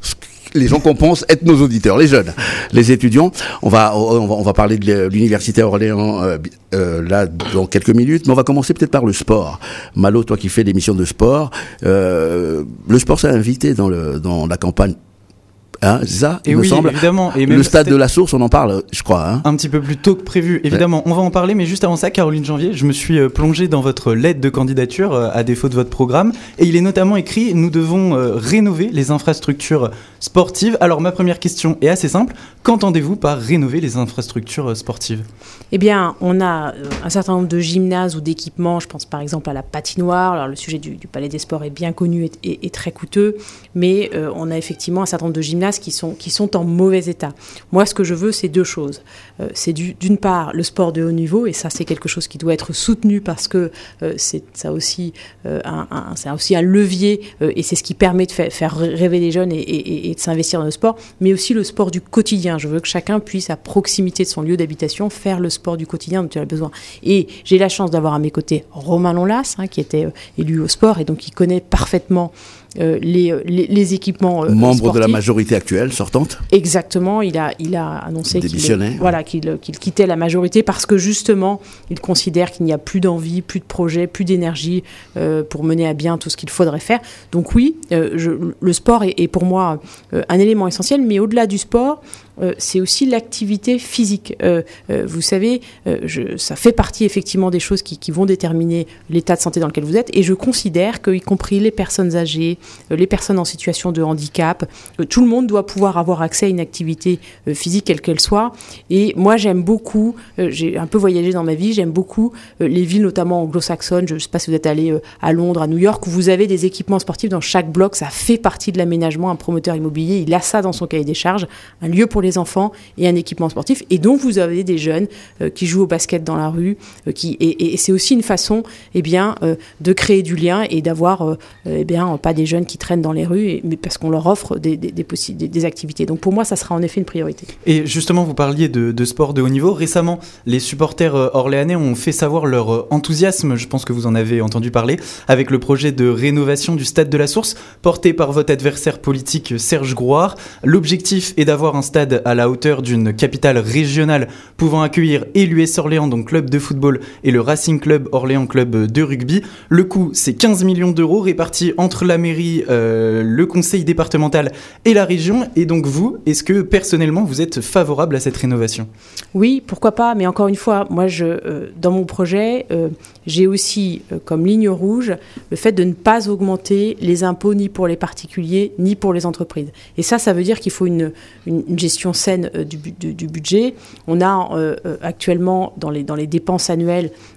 les gens qu'on pense être nos auditeurs, les jeunes, les étudiants. On va, on va, on va parler de l'Université Orléans euh, euh, là dans quelques minutes, mais on va commencer peut-être par le sport. Malo, toi qui fais des missions de sport, euh, le sport s'est invité dans, le, dans la campagne. Hein, c'est ça, il et me oui, semble. Évidemment. Et le stade de la Source, on en parle, je crois. Hein. Un petit peu plus tôt que prévu, évidemment. Ouais. On va en parler, mais juste avant ça, Caroline Janvier, je me suis euh, plongé dans votre lettre de candidature, euh, à défaut de votre programme, et il est notamment écrit « Nous devons euh, rénover les infrastructures sportives ». Alors, ma première question est assez simple. Qu'entendez-vous par rénover les infrastructures euh, sportives ? Eh bien, on a euh, un certain nombre de gymnases ou d'équipements. Je pense par exemple à la patinoire. Alors, le sujet du, du Palais des Sports est bien connu et, et, et très coûteux, mais euh, on a effectivement un certain nombre de gymnases qui sont, qui sont en mauvais état. Moi, ce que je veux, c'est deux choses. Euh, c'est du, d'une part le sport de haut niveau, et ça, c'est quelque chose qui doit être soutenu parce que euh, c'est ça aussi, euh, un, un, c'est aussi un levier euh, et c'est ce qui permet de fa- faire rêver les jeunes et, et, et de s'investir dans le sport, mais aussi le sport du quotidien. Je veux que chacun puisse, à proximité de son lieu d'habitation, faire le sport du quotidien dont il a besoin. Et j'ai la chance d'avoir à mes côtés Romain Lonlas, hein, qui était euh, élu au sport et donc qui connaît parfaitement Euh, les, les, les équipements euh, membre sportifs. de la majorité actuelle sortante. Exactement, il a, il a annoncé qu'il, voilà, qu'il, qu'il quittait la majorité parce que justement il considère qu'il n'y a plus d'envie, plus de projet, plus d'énergie euh, pour mener à bien tout ce qu'il faudrait faire. Donc oui, euh, je, le sport est, est pour moi euh, un élément essentiel, mais au-delà du sport, Euh, c'est aussi l'activité physique. Euh, euh, vous savez, euh, je, ça fait partie effectivement des choses qui, qui vont déterminer l'état de santé dans lequel vous êtes. Et je considère que, y compris les personnes âgées, euh, les personnes en situation de handicap, euh, tout le monde doit pouvoir avoir accès à une activité euh, physique quelle qu'elle soit. Et moi, j'aime beaucoup, euh, j'ai un peu voyagé dans ma vie, j'aime beaucoup euh, les villes notamment anglo-saxonnes. Je ne sais pas si vous êtes allé euh, à Londres, à New York, où vous avez des équipements sportifs dans chaque bloc. Ça fait partie de l'aménagement. Un promoteur immobilier, il a ça dans son cahier des charges. Un lieu pour les enfants et un équipement sportif, et donc vous avez des jeunes euh, qui jouent au basket dans la rue, euh, qui, et, et c'est aussi une façon eh bien, euh, de créer du lien et d'avoir euh, eh bien, pas des jeunes qui traînent dans les rues, et, mais parce qu'on leur offre des, des, des, possi- des, des activités. Donc pour moi, ça sera en effet une priorité. Et justement, vous parliez de, de sport de haut niveau. Récemment, les supporters orléanais ont fait savoir leur enthousiasme, je pense que vous en avez entendu parler, avec le projet de rénovation du stade de la Source, porté par votre adversaire politique Serge Grouard. L'objectif est d'avoir un stade à la hauteur d'une capitale régionale pouvant accueillir et l'U S Orléans, donc club de football, et le Racing Club Orléans, club de rugby. Le coût, c'est quinze millions d'euros répartis entre la mairie, euh, le conseil départemental et la région. Et donc vous, est-ce que personnellement vous êtes favorable à cette rénovation ? Oui, pourquoi pas, mais encore une fois, moi, je, euh, dans mon projet, euh, j'ai aussi euh, comme ligne rouge le fait de ne pas augmenter les impôts ni pour les particuliers ni pour les entreprises. Et ça, ça veut dire qu'il faut une, une, une gestion saine euh, du, du, du budget. On a euh, euh, actuellement dans les, dans les dépenses annuelles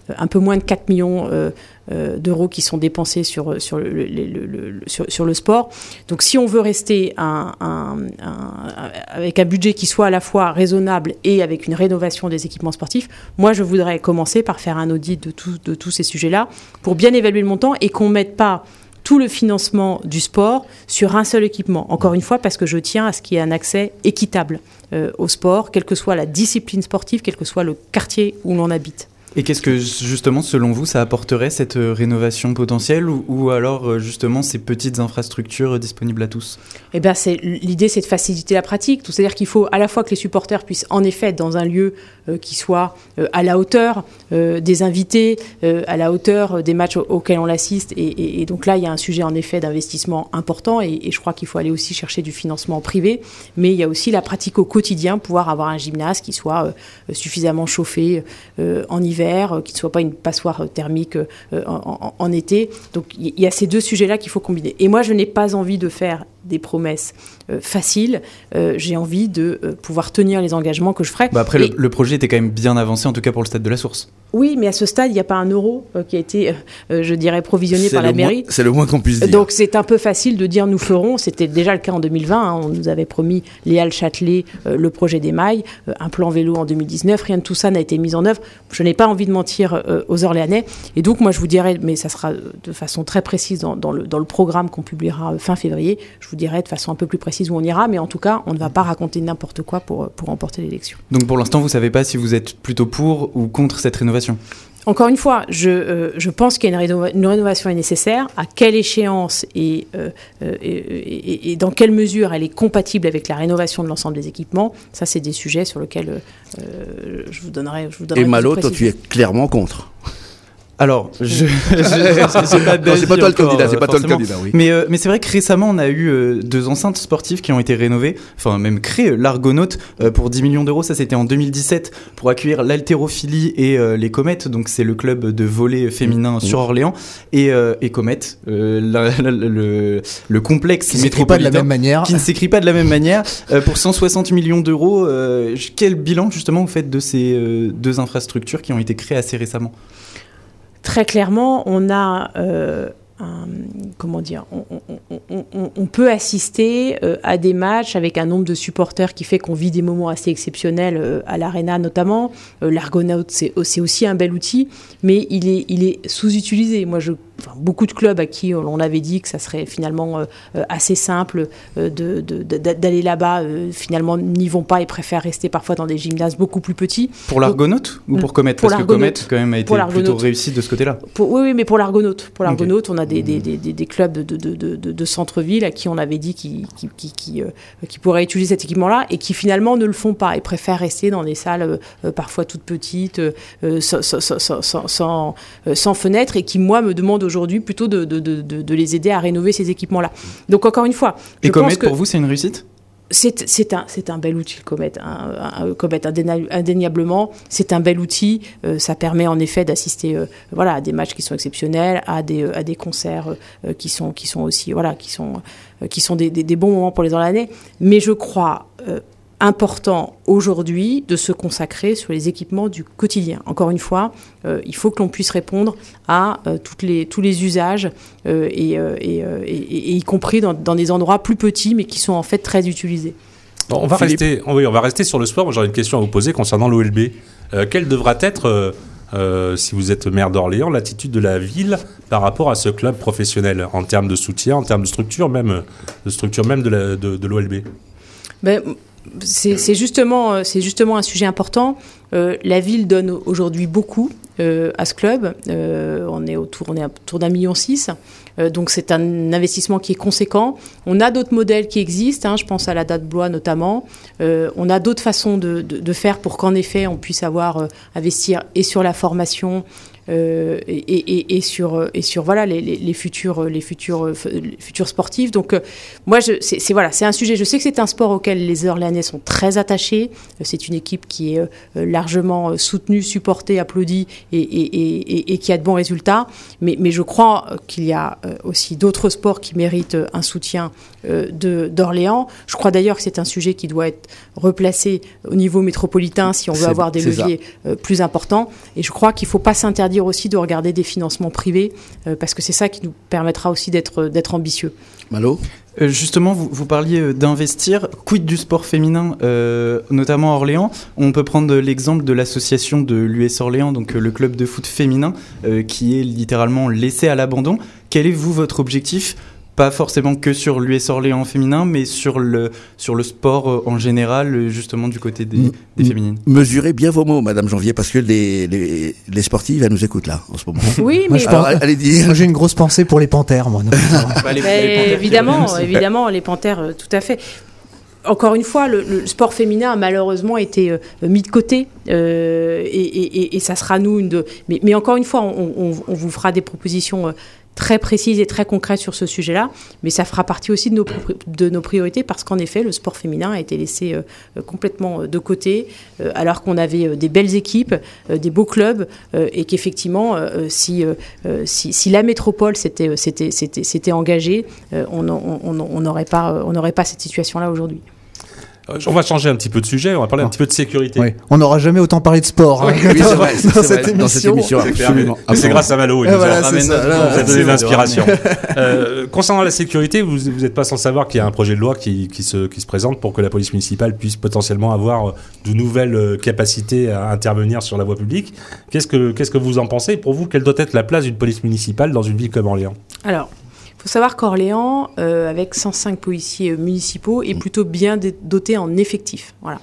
un peu moins de quatre millions euh, euh, d'euros qui sont dépensés sur, sur, le, le, le, le, sur, sur le sport. Donc si on veut rester un, un, un, avec un budget qui soit à la fois raisonnable et avec une rénovation des équipements sportifs, moi je voudrais commencer par faire un audit de, tout, de tous ces sujets-là pour bien évaluer le montant et qu'on ne mette pas tout le financement du sport sur un seul équipement. Encore une fois, parce que je tiens à ce qu'il y ait un accès équitable euh, au sport, quelle que soit la discipline sportive, quel que soit le quartier où l'on habite. Et qu'est-ce que, justement, selon vous, ça apporterait, cette euh, rénovation potentielle, ou, ou alors, euh, justement, ces petites infrastructures euh, disponibles à tous ? Eh bien, c'est, l'idée, c'est de faciliter la pratique. Tout, c'est-à-dire qu'il faut à la fois que les supporters puissent, en effet, être dans un lieu euh, qui soit euh, à la hauteur euh, des invités, euh, à la hauteur des matchs auxquels on l'assiste. Et, et, et donc là, il y a un sujet, en effet, d'investissement important. Et, et je crois qu'il faut aller aussi chercher du financement privé. Mais il y a aussi la pratique au quotidien, pouvoir avoir un gymnase qui soit euh, suffisamment chauffé euh, en hiver, qui ne soit pas une passoire thermique euh, en, en, en été. Donc il y a ces deux sujets-là qu'il faut combiner. Et moi, je n'ai pas envie de faire des promesses euh, faciles. Euh, j'ai envie de euh, pouvoir tenir les engagements que je ferai. Bah après, Et... le, le projet était quand même bien avancé, en tout cas pour le stade de la Source. Oui, mais à ce stade, il n'y a pas un euro euh, qui a été, euh, je dirais, provisionné c'est par la mairie. Moins, c'est le moins qu'on puisse dire. Donc c'est un peu facile de dire nous ferons. C'était déjà le cas en deux mille vingt. Hein. On nous avait promis les Halles Châtelet, euh, le projet des mailles, euh, un plan vélo en deux mille dix-neuf. Rien de tout ça n'a été mis en œuvre. Je n'ai pas envie de mentir euh, aux Orléanais. Et donc moi je vous dirais, mais ça sera de façon très précise dans, dans, le, dans le programme qu'on publiera fin février, je vous dirai de façon un peu plus précise où on ira. Mais en tout cas, on ne va pas raconter n'importe quoi pour, pour remporter l'élection. Donc pour l'instant, vous ne savez pas si vous êtes plutôt pour ou contre cette rénovation ? Encore une fois, je, euh, je pense qu'il y a une, rénova- une rénovation est nécessaire. À quelle échéance et, euh, euh, et, et, et dans quelle mesure elle est compatible avec la rénovation de l'ensemble des équipements, ça, c'est des sujets sur lesquels euh, je vous donnerai. Je vous donnerai et Malo, toi, tu es clairement contre. Alors, je, je, je c'est pas, non, c'est pas toi le candidat, c'est pas toi le candidat, oui. Mais, euh, mais c'est vrai que récemment, on a eu euh, deux enceintes sportives qui ont été rénovées, enfin même créées, l'Argonaute euh, pour dix millions d'euros, ça c'était en deux mille dix-sept, pour accueillir l'haltérophilie et euh, les Comètes, donc c'est le club de volley féminin mmh. sur Orléans, et, euh, et Comète, euh, la, la, la, le, le complexe qui métropolitain, pas de la même manière. qui ne s'écrit pas de la même manière, euh, pour cent soixante millions d'euros. Euh, quel bilan justement vous faites de ces euh, deux infrastructures qui ont été créées assez récemment ? Très clairement, on a, euh, un, comment dire, on, on, on, on, on peut assister euh, à des matchs avec un nombre de supporters qui fait qu'on vit des moments assez exceptionnels euh, à l'Arena notamment. Euh, L'Argonaute, c'est, c'est aussi un bel outil, mais il est, il est sous-utilisé. Moi, je Enfin, beaucoup de clubs à qui on avait dit que ça serait finalement euh, assez simple euh, de, de, de, d'aller là-bas, euh, finalement n'y vont pas et préfèrent rester parfois dans des gymnases beaucoup plus petits. Pour l'Argonaute ou pour Comète ? Parce que Comète quand même a été plutôt réussi de ce côté-là. Pour, oui, oui, mais pour l'Argonaute. Pour l'Argonaute, okay. on a des, des, des, des clubs de, de, de, de, de centre-ville à qui on avait dit qu'ils qui, qui, qui, euh, qui pourraient utiliser cet équipement-là et qui finalement ne le font pas et préfèrent rester dans des salles euh, parfois toutes petites, euh, sans, sans, sans, sans, sans, euh, sans fenêtres et qui, moi, me demandent aujourd'hui plutôt de, de, de, de les aider à rénover ces équipements-là. Donc encore une fois... Et Comète, pour vous, c'est une réussite ? C'est, c'est, un, c'est un bel outil, le Comète. Un, un, un Comète, indéniablement, c'est un bel outil. Euh, ça permet en effet d'assister euh, voilà, à des matchs qui sont exceptionnels, à des, à des concerts euh, qui, sont, qui sont aussi voilà, qui sont, euh, qui sont des, des, des bons moments pour les Orléanais. Mais je crois... Euh, important aujourd'hui de se consacrer sur les équipements du quotidien. Encore une fois, euh, il faut que l'on puisse répondre à euh, toutes les, tous les usages, euh, et, euh, et, euh, et, et y compris dans, dans des endroits plus petits, mais qui sont en fait très utilisés. Bon, on, va rester, oui, on va rester sur le sport. Moi, j'aurais une question à vous poser concernant l'O L B. Euh, quelle devra être, euh, euh, si vous êtes maire d'Orléans, l'attitude de la ville par rapport à ce club professionnel, en termes de soutien, en termes de structure même, de, structure même de, la, de, de l'O L B ? Ben, C'est, c'est, justement, c'est justement un sujet important. Euh, la ville donne aujourd'hui beaucoup euh, à ce club. Euh, on est autour, on est autour d'un million six. Euh, donc c'est un investissement qui est conséquent. On a d'autres modèles qui existent. Hein, je pense à la Date Blois notamment. Euh, on a d'autres façons de, de, de faire pour qu'en effet on puisse avoir euh, investir et sur la formation. Euh, et, et, et sur et sur voilà les, les, les futurs les futurs les futurs sportifs. Donc euh, moi je c'est, c'est voilà c'est un sujet. Je sais que c'est un sport auquel les Orléanais sont très attachés. C'est une équipe qui est euh, largement soutenue, supportée, applaudie et, et, et, et qui a de bons résultats. Mais mais je crois qu'il y a aussi d'autres sports qui méritent un soutien euh, de d'Orléans. Je crois d'ailleurs que c'est un sujet qui doit être replacé au niveau métropolitain si on veut c'est, avoir des leviers euh, plus importants. Et je crois qu'il ne faut pas s'interdire dire aussi de regarder des financements privés, euh, parce que c'est ça qui nous permettra aussi d'être, d'être ambitieux. Malo ? Euh, justement, vous, vous parliez d'investir. Quid du sport féminin, euh, notamment à Orléans. On peut prendre l'exemple de l'association de l'U S Orléans, donc euh, le club de foot féminin, euh, qui est littéralement laissé à l'abandon. Quel est, vous, votre objectif ? Pas forcément que sur l'U S Orléans féminin, mais sur le, sur le sport euh, en général, justement du côté des, M- des féminines. Mesurez bien vos mots, Madame Janvier, parce que les, les, les sportives, elles nous écoutent là, en ce moment. Oui, Moi, mais... je Alors, pense- allez dire. Moi, j'ai une grosse pensée pour les panthères, moi. Bah, les- Mais les panthères qui évidemment, reviennent aussi. évidemment, les panthères, euh, tout à fait. Encore une fois, le, le sport féminin a malheureusement été euh, mis de côté, euh, et, et, et ça sera nous une de. Mais, mais encore une fois, on, on, on vous fera des propositions euh, très précises et très concrètes sur ce sujet-là, mais ça fera partie aussi de nos, de nos priorités, parce qu'en effet, le sport féminin a été laissé euh, complètement de côté, euh, alors qu'on avait euh, des belles équipes, euh, des beaux clubs, euh, et qu'effectivement, euh, si, euh, si, si la métropole s'était, s'était, s'était, s'était engagée, euh, on n'aurait pas, on n'aurait pas cette situation-là aujourd'hui. On va changer un petit peu de sujet, on va parler un petit peu de sécurité. Oui. On n'aura jamais autant parlé de sport hein, Oui, c'est vrai, c'est dans, vrai, cette dans émission. cette émission. C'est clair, Absolument. mais c'est grâce à Malo, il Et nous voilà, a, c'est ramène- ça, là, nous a c'est donné vrai, l'inspiration. euh, concernant la sécurité, vous n'êtes pas sans savoir qu'il y a un projet de loi qui, qui, se, qui se présente pour que la police municipale puisse potentiellement avoir de nouvelles capacités à intervenir sur la voie publique. Qu'est-ce que, qu'est-ce que vous en pensez ? Pour vous, quelle doit être la place d'une police municipale dans une ville comme Orléans ? Alors, il faut savoir qu'Orléans, euh, avec cent cinq policiers municipaux, est plutôt bien dé- doté en effectifs. Voilà.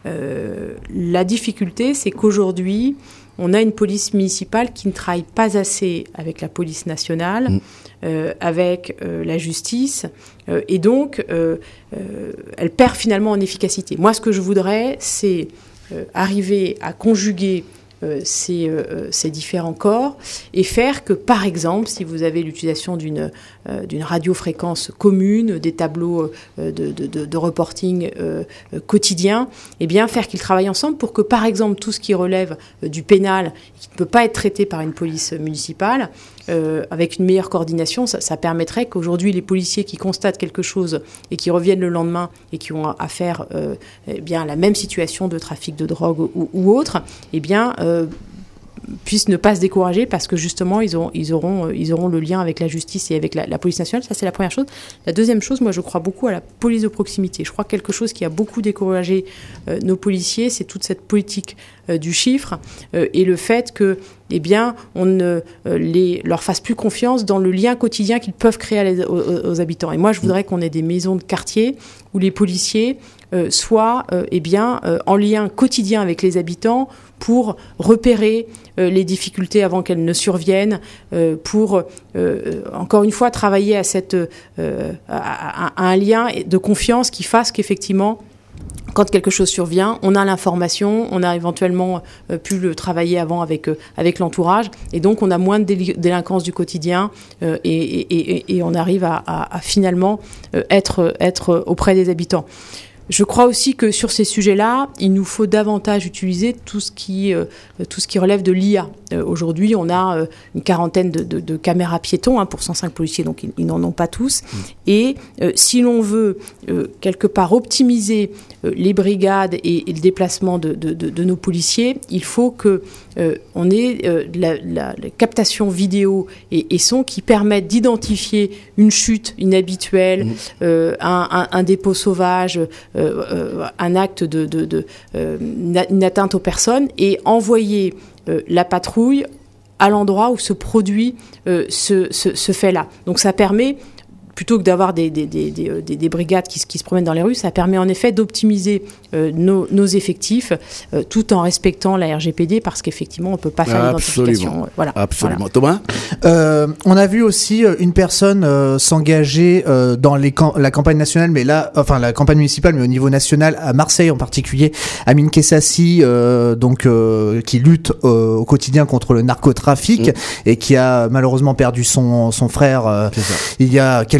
Euh, la difficulté, c'est qu'aujourd'hui, on a une police municipale qui ne travaille pas assez avec la police nationale, mmh. euh, avec euh, la justice, euh, et donc euh, euh, elle perd finalement en efficacité. Moi, ce que je voudrais, c'est euh, arriver à conjuguer Euh, ces, euh, ces différents corps et faire que, par exemple, si vous avez l'utilisation d'une, euh, d'une radiofréquence commune, des tableaux euh, de, de, de, de reporting euh, euh, quotidien, eh bien, faire qu'ils travaillent ensemble pour que, par exemple, tout ce qui relève euh, du pénal, qui ne peut pas être traité par une police municipale, euh, avec une meilleure coordination, ça, ça permettrait qu'aujourd'hui, les policiers qui constatent quelque chose et qui reviennent le lendemain et qui ont affaire euh, eh bien, à la même situation de trafic de drogue ou, ou autre, eh bien, euh, Euh, puissent ne pas se décourager parce que justement ils auront, ils auront, ils auront le lien avec la justice et avec la, la police nationale. Ça, c'est la première chose. La deuxième chose, moi je crois beaucoup à la police de proximité. Je crois que quelque chose qui a beaucoup découragé euh, nos policiers, c'est toute cette politique euh, du chiffre euh, et le fait que eh bien, on ne euh, les, leur fasse plus confiance dans le lien quotidien qu'ils peuvent créer à les, aux, aux habitants. Et moi je voudrais qu'on ait des maisons de quartier où les policiers euh, soient euh, eh bien, euh, en lien quotidien avec les habitants pour repérer euh, les difficultés avant qu'elles ne surviennent, euh, pour, euh, encore une fois, travailler à, cette, euh, à, à, à un lien de confiance qui fasse qu'effectivement, quand quelque chose survient, on a l'information, on a éventuellement euh, pu le travailler avant avec, euh, avec l'entourage, et donc on a moins de déli- délinquance du quotidien, euh, et, et, et, et on arrive à, à, à finalement euh, être, être auprès des habitants. Je crois aussi que sur ces sujets-là, il nous faut davantage utiliser tout ce qui, euh, tout ce qui relève de l'I A. Euh, aujourd'hui, on a euh, une quarantaine de, de, de caméras piétons hein, pour cent cinq policiers, donc ils, ils n'en ont pas tous. Mmh. Et euh, si l'on veut euh, quelque part optimiser euh, les brigades et, et le déplacement de, de, de, de nos policiers, il faut que euh, on ait euh, la, la, la captation vidéo et, et son qui permettent d'identifier une chute inhabituelle, mmh. euh, un, un, un dépôt sauvage, Euh, euh, un acte de, de, de euh, une atteinte aux personnes et envoyer euh, la patrouille à l'endroit où se produit euh, ce, ce, ce fait-là. Donc ça permet, plutôt que d'avoir des, des, des, des, des, des brigades qui, qui se promènent dans les rues, ça permet en effet d'optimiser euh, nos, nos effectifs euh, tout en respectant la R G P D parce qu'effectivement on ne peut pas faire l'identification. Euh, voilà. Absolument. Voilà. Thomas euh, On a vu aussi une personne euh, s'engager euh, dans les cam- la campagne nationale, mais là, enfin la campagne municipale, mais au niveau national, à Marseille en particulier, Amine Kessassi, euh, donc euh, qui lutte euh, au quotidien contre le narcotrafic mmh. et qui a malheureusement perdu son, son frère euh, il y a quelques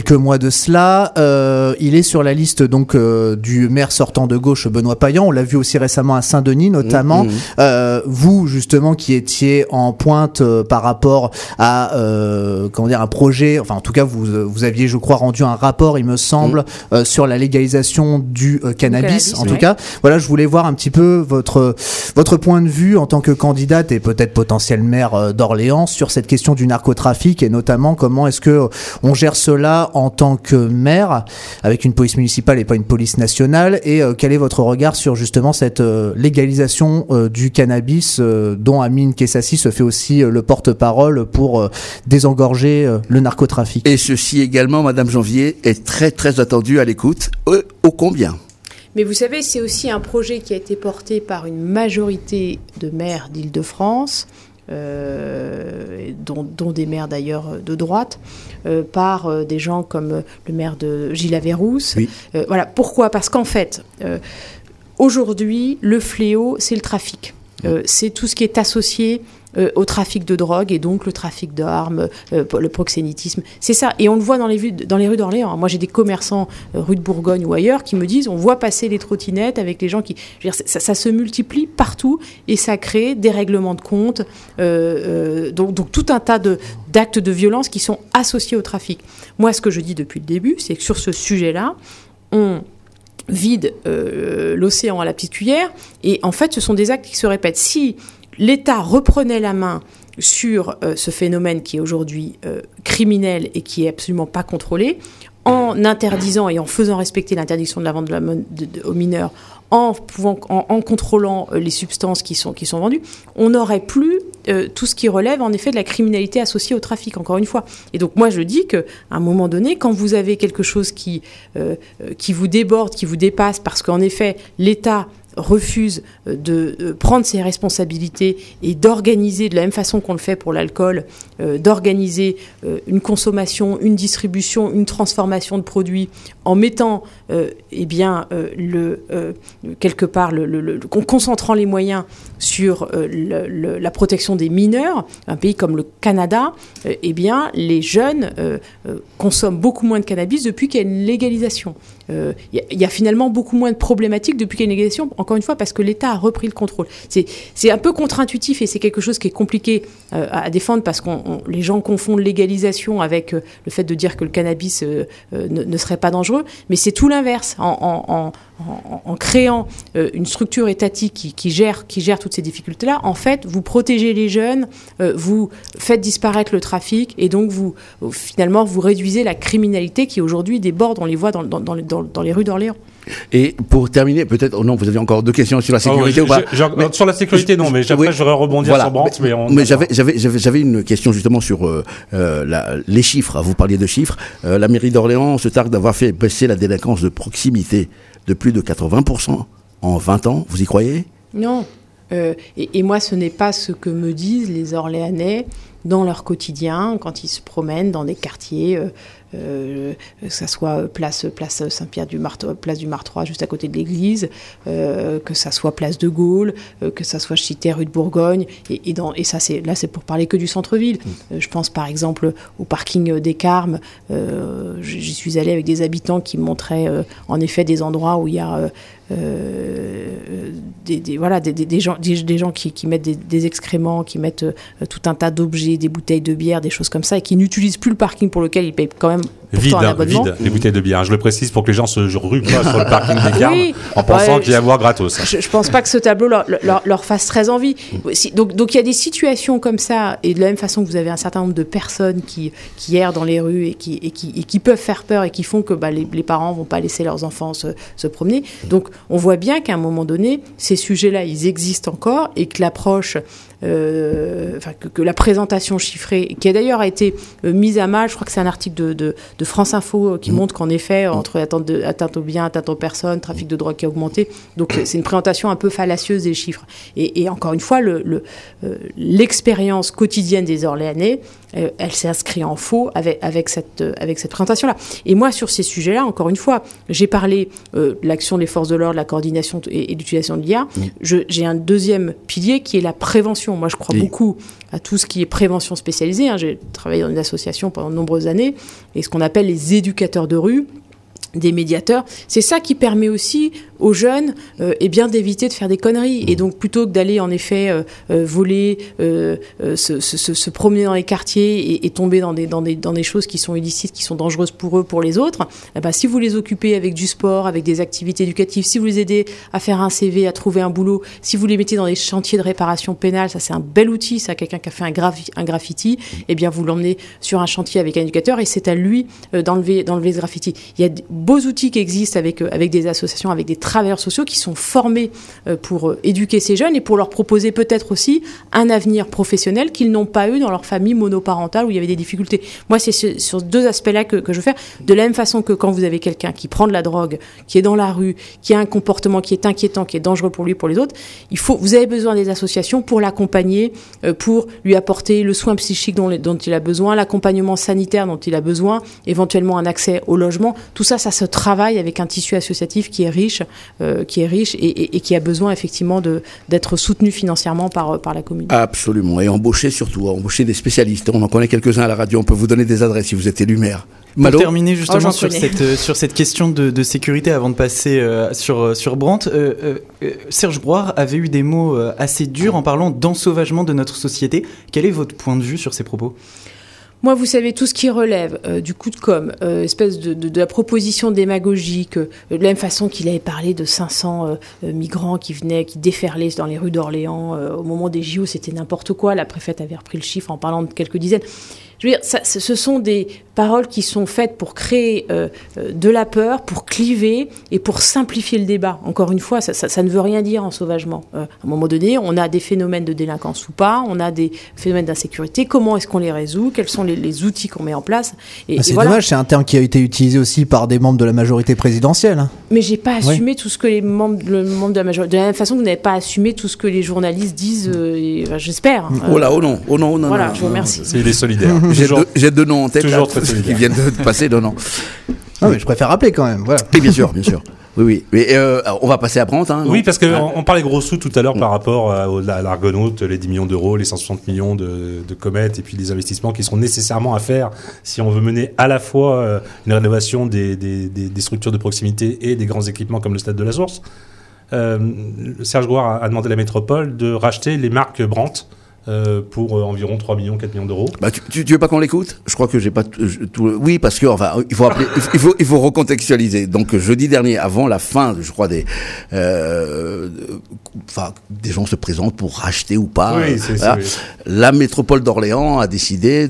quelques mois de cela. Euh, il est sur la liste donc euh, du maire sortant de gauche Benoît Payan. On l'a vu aussi récemment à Saint-Denis notamment. Mmh, mmh. Euh, vous justement qui étiez en pointe euh, par rapport à euh, comment dire un projet. Enfin en tout cas vous vous aviez je crois rendu un rapport il me semble mmh. euh, sur la légalisation du euh, cannabis. En ouais. tout cas voilà je voulais voir un petit peu votre votre point de vue en tant que candidate et peut-être potentiel maire euh, d'Orléans sur cette question du narcotrafic et notamment comment est-ce que euh, on gère cela en tant que maire avec une police municipale et pas une police nationale et euh, quel est votre regard sur justement cette euh, légalisation euh, du cannabis euh, dont Amine Kessassi se fait aussi euh, le porte-parole pour euh, désengorger euh, le narcotrafic. Et ceci également, Madame Janvier, est très très attendu à l'écoute. Euh, ô combien ? Mais vous savez, c'est aussi un projet qui a été porté par une majorité de maires d'Île-de-France, euh, dont, dont des maires d'ailleurs de droite, euh, par euh, des gens comme le maire de Gilles Averrousse. Oui. Euh, voilà. Pourquoi ? Parce qu'en fait, euh, aujourd'hui, le fléau, c'est le trafic. Euh, c'est tout ce qui est associé euh, au trafic de drogue et donc le trafic d'armes, euh, le proxénétisme. C'est ça. Et on le voit dans les, vues, dans les rues d'Orléans. Moi, j'ai des commerçants euh, rue de Bourgogne ou ailleurs qui me disent on voit passer les trottinettes avec les gens qui... Je veux dire, ça, ça se multiplie partout et ça crée des règlements de compte. Euh, euh, donc, donc tout un tas de, d'actes de violence qui sont associés au trafic. Moi, ce que je dis depuis le début, c'est que sur ce sujet-là, on... vide euh, l'océan à la petite cuillère et en fait ce sont des actes qui se répètent. Si l'État reprenait la main sur euh, ce phénomène qui est aujourd'hui euh, criminel et qui est absolument pas contrôlé, en interdisant et en faisant respecter l'interdiction de la vente de la mon- de, de, aux mineurs, en, pouvant, en, en contrôlant euh, les substances qui sont, qui sont vendues, on n'aurait plus euh, tout ce qui relève en effet de la criminalité associée au trafic, encore une fois. Et donc moi je dis qu'à un moment donné, quand vous avez quelque chose qui, euh, qui vous déborde, qui vous dépasse, parce qu'en effet l'État refuse de prendre ses responsabilités et d'organiser, de la même façon qu'on le fait pour l'alcool, euh, d'organiser euh, une consommation, une distribution, une transformation de produits en mettant, euh, eh bien, euh, le, euh, quelque part, le, le, le, en concentrant les moyens sur euh, le, le, la protection des mineurs. Un pays comme le Canada, euh, eh bien, les jeunes euh, euh, consomment beaucoup moins de cannabis depuis qu'il y a une légalisation. Il euh, y, y a finalement beaucoup moins de problématiques depuis qu'il y a une légalisation, encore une fois, parce que l'État a repris le contrôle. C'est, c'est un peu contre-intuitif et c'est quelque chose qui est compliqué euh, à défendre parce que les gens confondent légalisation avec euh, le fait de dire que le cannabis euh, euh, ne, ne serait pas dangereux, mais c'est tout l'inverse. En, en, en, en, en créant euh, une structure étatique qui, qui, gère, qui gère toutes ces difficultés-là, en fait, vous protégez les jeunes, euh, vous faites disparaître le trafic et donc vous, finalement, vous réduisez la criminalité qui aujourd'hui déborde, on les voit dans, dans, dans, dans, dans les rues d'Orléans. Et pour terminer, peut-être, oh non, vous avez encore deux questions sur la sécurité oh, ou pas je, je, mais, Sur la sécurité, non, mais après, oui, je voudrais rebondir voilà, sur Brandt. Mais, mais, mais j'avais, j'avais, j'avais, j'avais une question justement sur euh, la, les chiffres. Vous parliez de chiffres. Euh, la mairie d'Orléans se targue d'avoir fait baisser la délinquance de proximité de plus de quatre-vingts pour cent en vingt ans. Vous y croyez ? Non. Euh, et, et moi, ce n'est pas ce que me disent les Orléanais dans leur quotidien, quand ils se promènent dans des quartiers, euh, euh, que ça soit place, place Saint-Pierre-du-Mart, place du Martroi, juste à côté de l'église, euh, que ça soit place de Gaulle, euh, que ça soit Chité, rue de Bourgogne, et, et, dans, et ça, c'est, là, c'est pour parler que du centre-ville. Mmh. Euh, je pense par exemple au parking des Carmes. Euh, j'y suis allée avec des habitants qui me montraient euh, en effet des endroits où il y a euh, Euh, des, des, voilà, des, des, des gens, des, des gens qui, qui mettent des, des excréments, qui mettent euh, tout un tas d'objets, des bouteilles de bière, des choses comme ça, et qui n'utilisent plus le parking pour lequel ils payent quand même vide, un abonnement. Vide, les bouteilles de bière. Je le précise pour que les gens se ruent pas sur le parking des Carmes oui, en pensant ouais, qu'il y a à boire gratos. Je, je pense pas que ce tableau leur, leur, leur fasse très envie. Donc, donc il y a des situations comme ça, et de la même façon que vous avez un certain nombre de personnes qui, qui errent dans les rues et qui, et qui, et qui peuvent faire peur et qui font que bah, les, les parents vont pas laisser leurs enfants se, se promener. Donc on voit bien qu'à un moment donné, ces sujets-là, ils existent encore et que l'approche, euh, enfin que, que la présentation chiffrée, qui a d'ailleurs été euh, mise à mal, je crois que c'est un article de, de, de France Info euh, qui mmh. montre qu'en effet, entre atteinte, de, atteinte aux biens, atteinte aux personnes, trafic de drogue qui a augmenté, donc c'est une présentation un peu fallacieuse des chiffres. Et, et encore une fois, le, le, euh, l'expérience quotidienne des Orléanais, euh, elle s'est inscrite en faux avec, avec, cette, euh, avec cette présentation-là. Et moi, sur ces sujets-là, encore une fois, j'ai parlé euh, de l'action des forces de l'ordre, la coordination et, et l'utilisation de l'I A. Mmh. Je, j'ai un deuxième pilier qui est la prévention. Moi, je crois oui. beaucoup à tout ce qui est prévention spécialisée. Hein. J'ai travaillé dans une association pendant de nombreuses années, et ce qu'on appelle les éducateurs de rue, des médiateurs, c'est ça qui permet aussi aux jeunes euh, eh bien, d'éviter de faire des conneries. Et donc, plutôt que d'aller, en effet, euh, euh, voler, euh, euh, se, se, se promener dans les quartiers et, et tomber dans des, dans, des, dans des choses qui sont illicites, qui sont dangereuses pour eux, pour les autres, eh ben, si vous les occupez avec du sport, avec des activités éducatives, si vous les aidez à faire un C V, à trouver un boulot, si vous les mettez dans des chantiers de réparation pénale, ça c'est un bel outil, ça, quelqu'un qui a fait un, graffi- un graffiti, eh bien, vous l'emmenez sur un chantier avec un éducateur et c'est à lui euh, d'enlever, d'enlever ce graffiti. Il y a beaux outils qui existent avec, euh, avec des associations, avec des travailleurs sociaux qui sont formés euh, pour euh, éduquer ces jeunes et pour leur proposer peut-être aussi un avenir professionnel qu'ils n'ont pas eu dans leur famille monoparentale où il y avait des difficultés. Moi, c'est sur, sur deux aspects-là que, que je veux faire. De la même façon que quand vous avez quelqu'un qui prend de la drogue, qui est dans la rue, qui a un comportement qui est inquiétant, qui est dangereux pour lui, pour les autres, il faut, vous avez besoin des associations pour l'accompagner, euh, pour lui apporter le soin psychique dont, dont il a besoin, l'accompagnement sanitaire dont il a besoin, éventuellement un accès au logement. Tout ça, ça se travaille avec un tissu associatif qui est riche, euh, qui est riche et, et, et qui a besoin effectivement de, d'être soutenu financièrement par, par la commune. Absolument, et embaucher surtout, embaucher des spécialistes. On en connaît quelques-uns à la radio, on peut vous donner des adresses si vous êtes élu maire. Pour terminer justement oh, sur, cette, euh, sur cette question de, de sécurité, avant de passer euh, sur, sur Brandt, euh, euh, Serge Brouard avait eu des mots euh, assez durs en parlant d'ensauvagement de notre société. Quel est votre point de vue sur ces propos ? Moi, vous savez, tout ce qui relève euh, du coup de com', euh, espèce de, de, de la proposition démagogique, euh, de la même façon qu'il avait parlé de cinq cents euh, migrants qui venaient, qui déferlaient dans les rues d'Orléans euh, au moment des J O, c'était n'importe quoi. La préfète avait repris le chiffre en parlant de quelques dizaines. Je veux dire, ça, ce sont des paroles qui sont faites pour créer euh, de la peur, pour cliver et pour simplifier le débat. Encore une fois, ça, ça, ça ne veut rien dire ensauvagement. Euh, à un moment donné, on a des phénomènes de délinquance ou pas, on a des phénomènes d'insécurité. Comment est-ce qu'on les résout ? Quels sont les, les outils qu'on met en place ? Et, bah, C'est et voilà. dommage, c'est un terme qui a été utilisé aussi par des membres de la majorité présidentielle. Hein. Mais j'ai pas assumé oui. tout ce que les membres, le membre de la majorité... De la même façon que vous n'avez pas assumé tout ce que les journalistes disent, euh, et, bah, j'espère. Euh, oh là, oh non, oh non, oh non. Voilà, non, je vous remercie. C'est des solidaires. J'ai deux, j'ai deux noms en tête Toujours là, très solidaire. qui viennent de passer, non, non. Non, mais je préfère rappeler quand même. Voilà. Oui, bien sûr, bien sûr. Oui, oui. Mais euh, on va passer à Brandt. Hein, oui, parce qu'on ah. on parlait gros sous tout à l'heure par rapport à, à l'Argonaute, les dix millions d'euros, les cent soixante millions de, de comètes, et puis les investissements qui seront nécessairement à faire si on veut mener à la fois euh, une rénovation des, des, des, des structures de proximité et des grands équipements comme le Stade de la Source. Euh, Serge Grouard a, a demandé à la métropole de racheter les marques Brandt Euh, pour euh, environ trois millions, quatre millions d'euros. Bah, tu, tu, tu veux pas qu'on l'écoute ? Je crois que j'ai pas tout, tout, oui, parce que, enfin, il faut appeler, il faut, il faut recontextualiser. Donc, jeudi dernier, avant la fin, je crois, des, euh, enfin, des gens se présentent pour racheter ou pas. Oui, c'est, voilà. c'est, oui. La métropole d'Orléans a décidé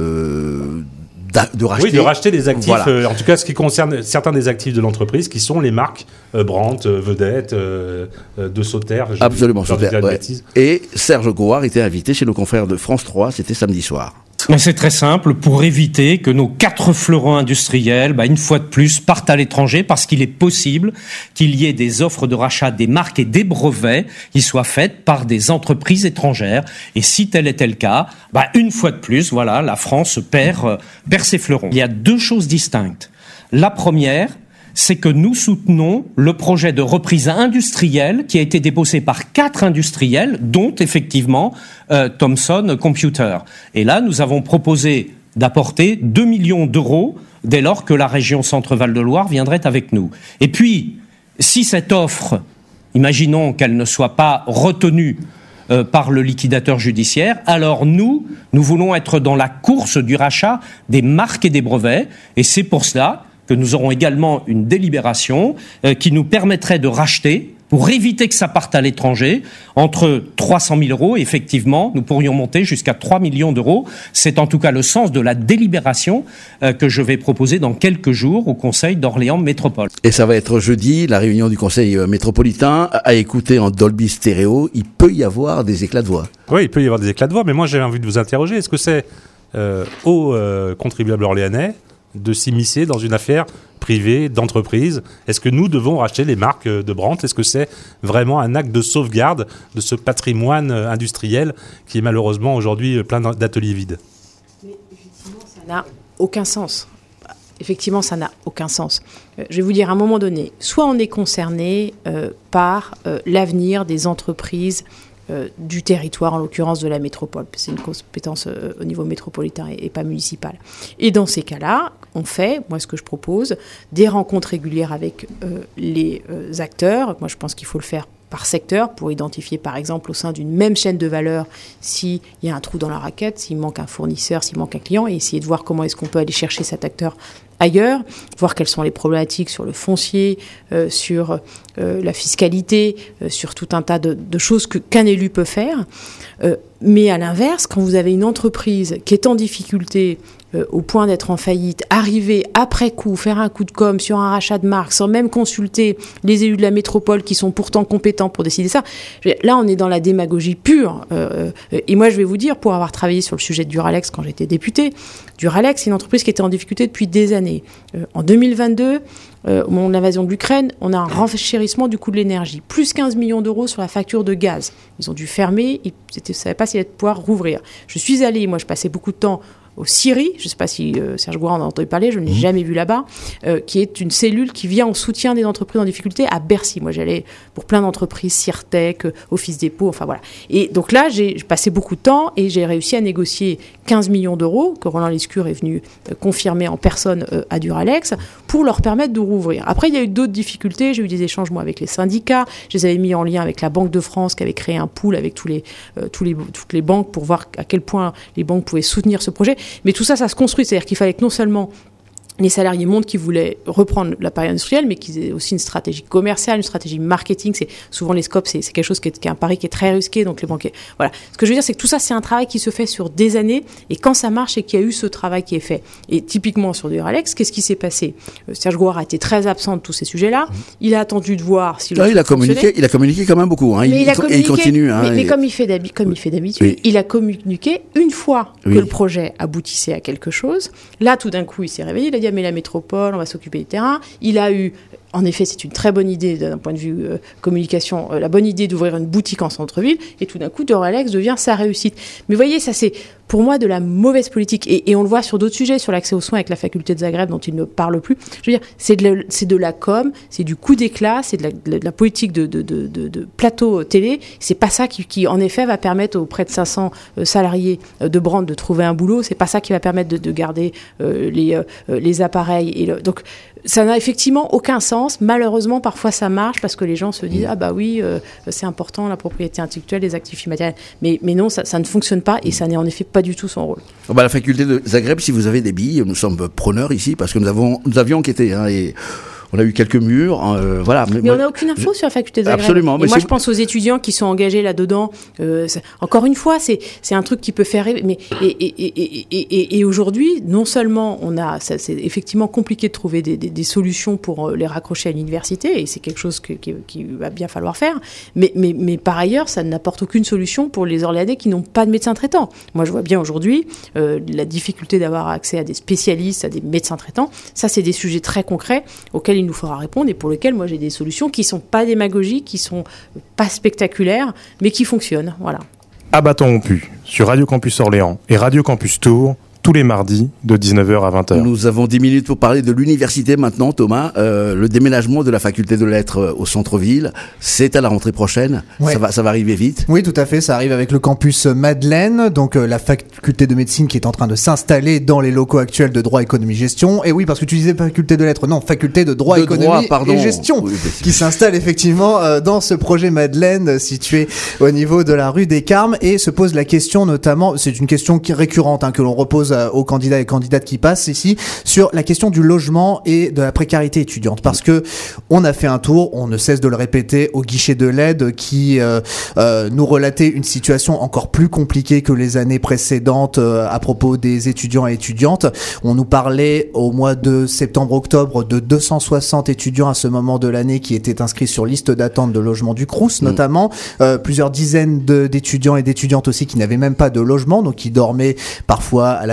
de, de racheter. Oui, de racheter des actifs, voilà. euh, en tout cas ce qui concerne certains des actifs de l'entreprise, qui sont les marques euh, Brandt, euh, Vedette, euh, euh, de Sauterre. Absolument, Sauterre. Ouais. Et Serge Grouard était invité chez nos confrères de France trois, c'était samedi soir. Mais c'est très simple, pour éviter que nos quatre fleurons industriels, bah, une fois de plus, partent à l'étranger, parce qu'il est possible qu'il y ait des offres de rachat des marques et des brevets qui soient faites par des entreprises étrangères. Et si tel était le cas, bah, une fois de plus, voilà, la France perd, euh, perd ses fleurons. Il y a deux choses distinctes. La première, c'est que nous soutenons le projet de reprise industrielle qui a été déposé par quatre industriels, dont effectivement euh, Thomson Computer. Et là, nous avons proposé d'apporter deux millions d'euros dès lors que la région Centre-Val de Loire viendrait avec nous. Et puis, si cette offre, imaginons qu'elle ne soit pas retenue euh, par le liquidateur judiciaire, alors nous, nous voulons être dans la course du rachat des marques et des brevets, et c'est pour cela que nous aurons également une délibération euh, qui nous permettrait de racheter, pour éviter que ça parte à l'étranger, entre trois cent mille euros, effectivement, nous pourrions monter jusqu'à trois millions d'euros. C'est en tout cas le sens de la délibération euh, que je vais proposer dans quelques jours au Conseil d'Orléans Métropole. Et ça va être jeudi, la réunion du Conseil métropolitain, à écouter en Dolby Stéréo. Il peut y avoir des éclats de voix. Oui, il peut y avoir des éclats de voix, mais moi j'ai envie de vous interroger. Est-ce que c'est euh, aux euh, contribuables orléanais de s'immiscer dans une affaire privée, d'entreprise? Est-ce que nous devons racheter les marques de Brandt? Est-ce que c'est vraiment un acte de sauvegarde de ce patrimoine industriel qui est malheureusement aujourd'hui plein d'ateliers vides? Mais Ça n'a aucun sens. Effectivement, ça n'a aucun sens. Euh, je vais vous dire, à un moment donné, soit on est concerné euh, par euh, l'avenir des entreprises euh, du territoire, en l'occurrence de la métropole. C'est une compétence euh, au niveau métropolitain et, et pas municipal. Et dans ces cas-là, on fait, moi ce que je propose, des rencontres régulières avec euh, les euh, acteurs. Moi je pense qu'il faut le faire par secteur, pour identifier par exemple au sein d'une même chaîne de valeur s'il y a un trou dans la raquette, s'il manque un fournisseur, s'il manque un client, et essayer de voir comment est-ce qu'on peut aller chercher cet acteur ailleurs, voir quelles sont les problématiques sur le foncier, euh, sur euh, la fiscalité, euh, sur tout un tas de, de choses que, qu'un élu peut faire. Euh, mais à l'inverse, quand vous avez une entreprise qui est en difficulté, Euh, au point d'être en faillite, arriver après coup, faire un coup de com' sur un rachat de marque, sans même consulter les élus de la métropole qui sont pourtant compétents pour décider ça. Là, on est dans la démagogie pure. Euh, et moi, je vais vous dire, pour avoir travaillé sur le sujet de Duralex quand j'étais députée, Duralex, c'est une entreprise qui était en difficulté depuis des années. Euh, en deux mille vingt-deux, euh, au moment de l'invasion de l'Ukraine, on a un renchérissement du coût de l'énergie. Plus quinze millions d'euros sur la facture de gaz. Ils ont dû fermer, ils ne savaient pas s'ils allaient pouvoir rouvrir. Je suis allée, moi, je passais beaucoup de temps au Syrie, je ne sais pas si euh, Serge Gouard en a entendu parler, je ne l'ai mmh. jamais vu là-bas, euh, qui est une cellule qui vient en soutien des entreprises en difficulté à Bercy. Moi, j'allais pour plein d'entreprises, Cirtec, euh, Office Dépôt, enfin voilà. Et donc là, j'ai, j'ai passé beaucoup de temps et j'ai réussi à négocier quinze millions d'euros, que Roland Lescure est venu euh, confirmer en personne euh, à Duralex, pour leur permettre de rouvrir. Après, il y a eu d'autres difficultés, j'ai eu des échanges, moi, avec les syndicats, je les avais mis en lien avec la Banque de France, qui avait créé un pool avec tous les, euh, tous les, toutes les banques pour voir à quel point les banques pouvaient soutenir ce projet. Mais tout ça, ça se construit. C'est-à-dire qu'il fallait que non seulement les salariés montrent qu'ils voulaient reprendre l'appareil industriel, mais qu'ils aient aussi une stratégie commerciale, une stratégie marketing. C'est souvent les scopes, c'est, c'est quelque chose qui est, qui est un pari qui est très risqué. Donc les banquiers, voilà. Ce que je veux dire, c'est que tout ça, c'est un travail qui se fait sur des années. Et quand ça marche, c'est qu'il y a eu ce travail qui est fait. Et typiquement sur Duralex, qu'est-ce qui s'est passé ? euh, Serge Gouard a été très absent de tous ces sujets-là. Il a attendu de voir si le ah, il a communiqué. Il a communiqué quand même beaucoup. Hein. Mais il, il, a communiqué, et il continue. Hein, mais, et... mais comme il fait d'habitude, comme il fait d'habitude, oui. il a communiqué une fois oui. que le projet aboutissait à quelque chose. Là, tout d'un coup, il s'est réveillé. Il a dit ah, mais la métropole, on va s'occuper du terrain. Il a eu, en effet, c'est une très bonne idée d'un point de vue euh, communication, euh, la bonne idée d'ouvrir une boutique en centre-ville, et tout d'un coup, Duralex devient sa réussite. Mais vous voyez, ça c'est pour moi de la mauvaise politique, et, et on le voit sur d'autres sujets, sur l'accès aux soins avec la faculté de Zagreb dont il ne parle plus. Je veux dire, c'est de la, c'est de la com, c'est du coup d'éclat, c'est de la, de la politique de, de, de, de, de plateau télé. C'est pas ça qui, qui, en effet, va permettre aux près de cinq cents euh, salariés euh, de Brandt de trouver un boulot. C'est pas ça qui va permettre de, de garder euh, les, euh, les appareils. Et le, donc, ça n'a effectivement aucun sens. Malheureusement, parfois, ça marche parce que les gens se disent « Ah bah oui, euh, c'est important, la propriété intellectuelle, les actifs immatériels. » Mais, mais non, ça, ça ne fonctionne pas et ça n'est en effet pas du tout son rôle. Oh bah, la faculté de Zagreb, si vous avez des billes, nous sommes preneurs ici parce que nous, avons, nous avions enquêté. Hein, et on a eu quelques murs, euh, voilà. Mais, mais moi, on n'a aucune info je... sur la faculté de Zagreb. Absolument. Et mais moi, c'est... je pense aux étudiants qui sont engagés là-dedans. Euh, encore une fois, c'est, c'est un truc qui peut faire rêver. Mais, et, et, et, et, et, et aujourd'hui, non seulement on a, ça, c'est effectivement compliqué de trouver des, des, des solutions pour les raccrocher à l'université, et c'est quelque chose que, qui, qui va bien falloir faire, mais, mais, mais par ailleurs, ça n'apporte aucune solution pour les Orléanais qui n'ont pas de médecin traitant. Moi, je vois bien aujourd'hui euh, la difficulté d'avoir accès à des spécialistes, à des médecins traitants. Ça, c'est des sujets très concrets auxquels il nous faudra répondre, et pour lesquels moi j'ai des solutions qui sont pas démagogiques, qui sont pas spectaculaires, mais qui fonctionnent. Voilà. À bâton rompu, sur Radio Campus Orléans et Radio Campus Tours, tous les mardis de dix-neuf heures à vingt heures. Nous avons dix minutes pour parler de l'université maintenant, Thomas. Euh, le déménagement de la faculté de lettres au centre-ville, c'est à la rentrée prochaine. Ouais. Ça va, ça va arriver vite. Oui, tout à fait. Ça arrive avec le campus Madeleine, donc euh, la faculté de médecine qui est en train de s'installer dans les locaux actuels de droit, économie, gestion. Et oui, parce que tu disais faculté de lettres, non, faculté de droit, de économie droit, et gestion, oui, qui s'installe effectivement euh, dans ce projet Madeleine euh, situé au niveau de la rue des Carmes, et se pose la question notamment, c'est une question qui est récurrente hein, que l'on repose aux candidats et candidates qui passent ici, sur la question du logement et de la précarité étudiante, parce que on a fait un tour, on ne cesse de le répéter, au guichet de l'aide qui euh, euh, nous relatait une situation encore plus compliquée que les années précédentes euh, à propos des étudiants et étudiantes. On nous parlait au mois de septembre-octobre de deux cent soixante étudiants à ce moment de l'année qui étaient inscrits sur liste d'attente de logement du Crous, mmh. notamment euh, plusieurs dizaines de, d'étudiants et d'étudiantes aussi qui n'avaient même pas de logement, donc qui dormaient parfois à la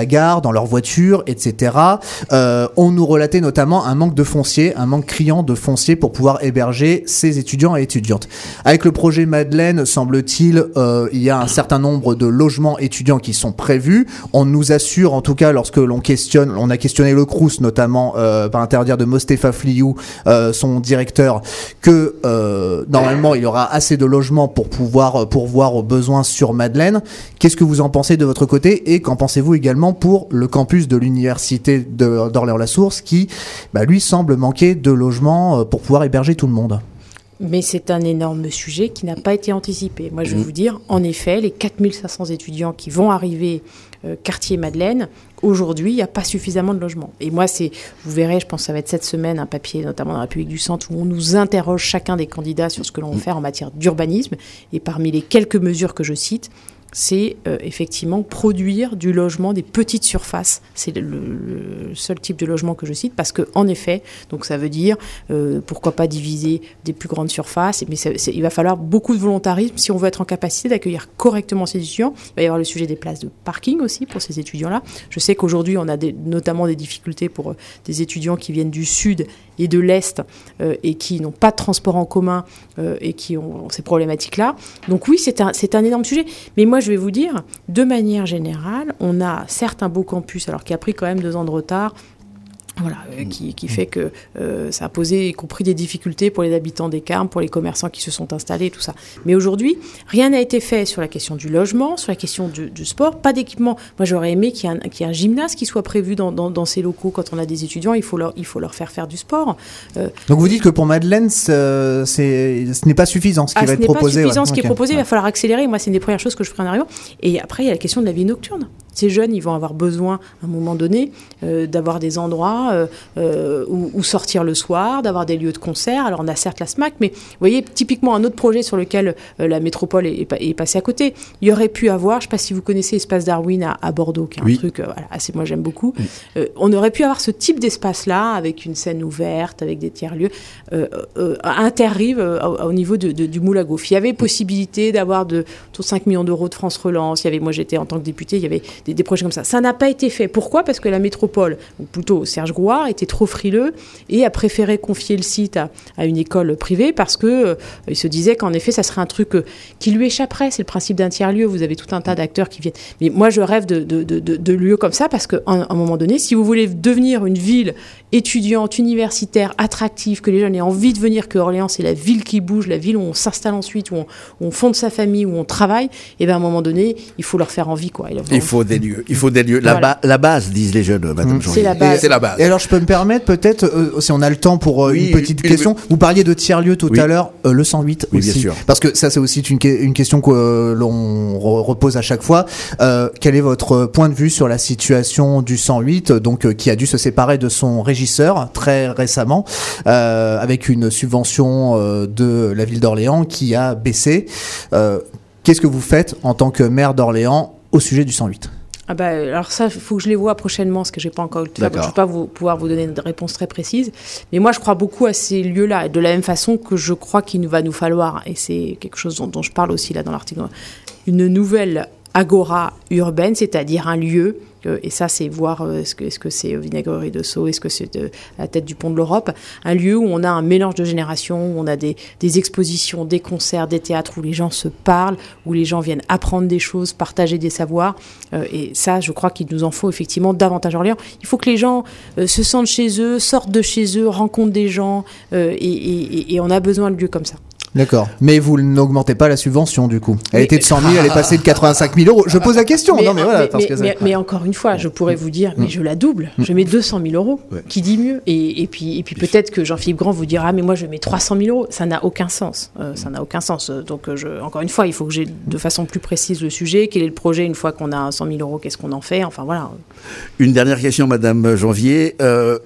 gare, dans leur voiture, et cetera. Euh, on nous relatait notamment un manque de foncier, un manque criant de foncier pour pouvoir héberger ces étudiants et étudiantes. Avec le projet Madeleine, semble-t-il, euh, il y a un certain nombre de logements étudiants qui sont prévus. On nous assure, en tout cas, lorsque l'on questionne, on a questionné le Crous notamment euh, par intermédiaire de Mostefa Fliou, euh, son directeur, que euh, normalement il y aura assez de logements pour pouvoir pourvoir aux besoins sur Madeleine. Qu'est-ce que vous en pensez de votre côté et qu'en pensez-vous également pour le campus de l'université de, d'Orléans-la-Source qui, bah, lui, semble manquer de logements pour pouvoir héberger tout le monde? Mais c'est un énorme sujet qui n'a pas été anticipé. Moi, je vais mmh. vous dire, en effet, les quatre mille cinq cents étudiants qui vont arriver euh, quartier Madeleine, aujourd'hui, il n'y a pas suffisamment de logements. Et moi, c'est, vous verrez, je pense que ça va être cette semaine, un papier, notamment dans la République du Centre, où on nous interroge chacun des candidats sur ce que l'on veut faire en matière d'urbanisme. Et parmi les quelques mesures que je cite, c'est euh, effectivement produire du logement, des petites surfaces. C'est le, le seul type de logement que je cite, parce que en effet, donc ça veut dire euh, pourquoi pas diviser des plus grandes surfaces, mais c'est, c'est, il va falloir beaucoup de volontarisme si on veut être en capacité d'accueillir correctement ces étudiants. Il va y avoir le sujet des places de parking aussi pour ces étudiants-là. Je sais qu'aujourd'hui, on a des, notamment des difficultés pour euh, des étudiants qui viennent du sud et de l'est euh, et qui n'ont pas de transport en commun euh, et qui ont ces problématiques-là. Donc oui, c'est un, c'est un énorme sujet. Mais moi, je vais vous dire, de manière générale, on a certes un beau campus, alors qui a pris quand même deux ans de retard, voilà, euh, qui, qui fait que euh, ça a posé, y compris des difficultés pour les habitants des Carmes, pour les commerçants qui se sont installés, tout ça. Mais aujourd'hui, rien n'a été fait sur la question du logement, sur la question du, du sport, pas d'équipement. Moi, j'aurais aimé qu'il y ait un, qu'il y ait un gymnase qui soit prévu dans, dans, dans ces locaux. Quand on a des étudiants, il faut leur, il faut leur faire faire du sport. Euh, Donc vous dites que pour Madeleine, c'est, c'est, ce n'est pas suffisant ce qui ah, va être proposé. Ce n'est pas suffisant ouais. ce qui okay. est proposé, ouais. il va falloir accélérer. Moi, c'est une des premières choses que je ferai en arrivant. Et après, il y a la question de la vie nocturne. Ces jeunes, ils vont avoir besoin, à un moment donné, euh, d'avoir des endroits euh, euh, où, où sortir le soir, d'avoir des lieux de concert. Alors, on a certes la SMAC, mais vous voyez, typiquement, un autre projet sur lequel euh, la métropole est, est, est passée à côté. Il y aurait pu avoir, je ne sais pas si vous connaissez Espace Darwin à, à Bordeaux, qui est oui. un truc, euh, voilà, assez, moi j'aime beaucoup. Oui. Euh, on aurait pu avoir ce type d'espace-là, avec une scène ouverte, avec des tiers-lieux, euh, euh, à Interrive, euh, au, au niveau de, de, du moule à gaufre. Il y avait possibilité d'avoir de, de cinq millions d'euros de France Relance. Il y avait, moi j'étais en tant que député, il y avait des, des projets comme ça. Ça n'a pas été fait. Pourquoi ? Parce que la métropole, ou plutôt Serge Grouard, était trop frileux et a préféré confier le site à, à une école privée parce que euh, il se disait qu'en effet, ça serait un truc euh, qui lui échapperait. C'est le principe d'un tiers-lieu. Vous avez tout un tas d'acteurs qui viennent. Mais moi, je rêve de, de, de, de, de lieux comme ça parce qu'à un, un moment donné, si vous voulez devenir une ville étudiante, universitaire, attractive, que les jeunes aient envie de venir, que Orléans, c'est la ville qui bouge, la ville où on s'installe ensuite, où on, où on fonde sa famille, où on travaille, et bien à un moment donné, il faut leur faire envie, quoi. Il faut des lieux. Il faut des lieux. La, voilà. ba- la base, disent les jeunes, Madame mmh. C'est la base. C'est la base. Et alors, je peux me permettre, peut-être, euh, si on a le temps pour euh, oui, une petite oui, question. oui. Vous parliez de tiers-lieu tout oui. à l'heure, euh, le cent huit oui, aussi. Bien sûr. Parce que ça, c'est aussi une, une question que euh, l'on re- repose à chaque fois. Euh, quel est votre point de vue sur la situation du cent huit, donc euh, qui a dû se séparer de son régisseur très récemment, euh, avec une subvention euh, de la ville d'Orléans qui a baissé. Euh, qu'est-ce que vous faites en tant que maire d'Orléans au sujet du cent huit ? Ah bah, alors ça, il faut que je les vois prochainement, parce que j'ai pas encore eu le temps. Je ne vais pas vous, pouvoir vous donner une réponse très précise. Mais moi, je crois beaucoup à ces lieux-là, de la même façon que je crois qu'il va nous falloir, et c'est quelque chose dont, dont je parle aussi là dans l'article, une nouvelle agora urbaine, c'est-à-dire un lieu, euh, et ça c'est voir euh, est-ce que, est-ce que c'est Vinaigrerie de Sceaux, est-ce que c'est de, la tête du pont de l'Europe, un lieu où on a un mélange de générations, où on a des, des expositions, des concerts, des théâtres, où les gens se parlent, où les gens viennent apprendre des choses, partager des savoirs, euh, et ça je crois qu'il nous en faut effectivement davantage en Orléans. Il faut que les gens euh, se sentent chez eux, sortent de chez eux, rencontrent des gens, euh, et, et, et on a besoin de lieux comme ça. D'accord. Mais vous n'augmentez pas la subvention, du coup. Elle mais, était de cent mille, elle est passée de quatre-vingt-cinq mille euros. Je pose la question. Mais, non, mais voilà. Mais, parce mais, que mais, mais encore une fois, je pourrais vous dire, mais mmh. je la double. Je mets deux cent mille euros. Ouais. Qui dit mieux ? Et, et puis, et puis peut-être que Jean-Philippe Grand vous dira, mais moi, je mets trois cent mille euros. Ça n'a aucun sens. Euh, ça n'a aucun sens. Donc, je, encore une fois, il faut que j'ai de façon plus précise le sujet. Quel est le projet une fois qu'on a cent mille euros ? Qu'est-ce qu'on en fait ? Enfin, voilà. Une dernière question, Madame Janvier. Euh,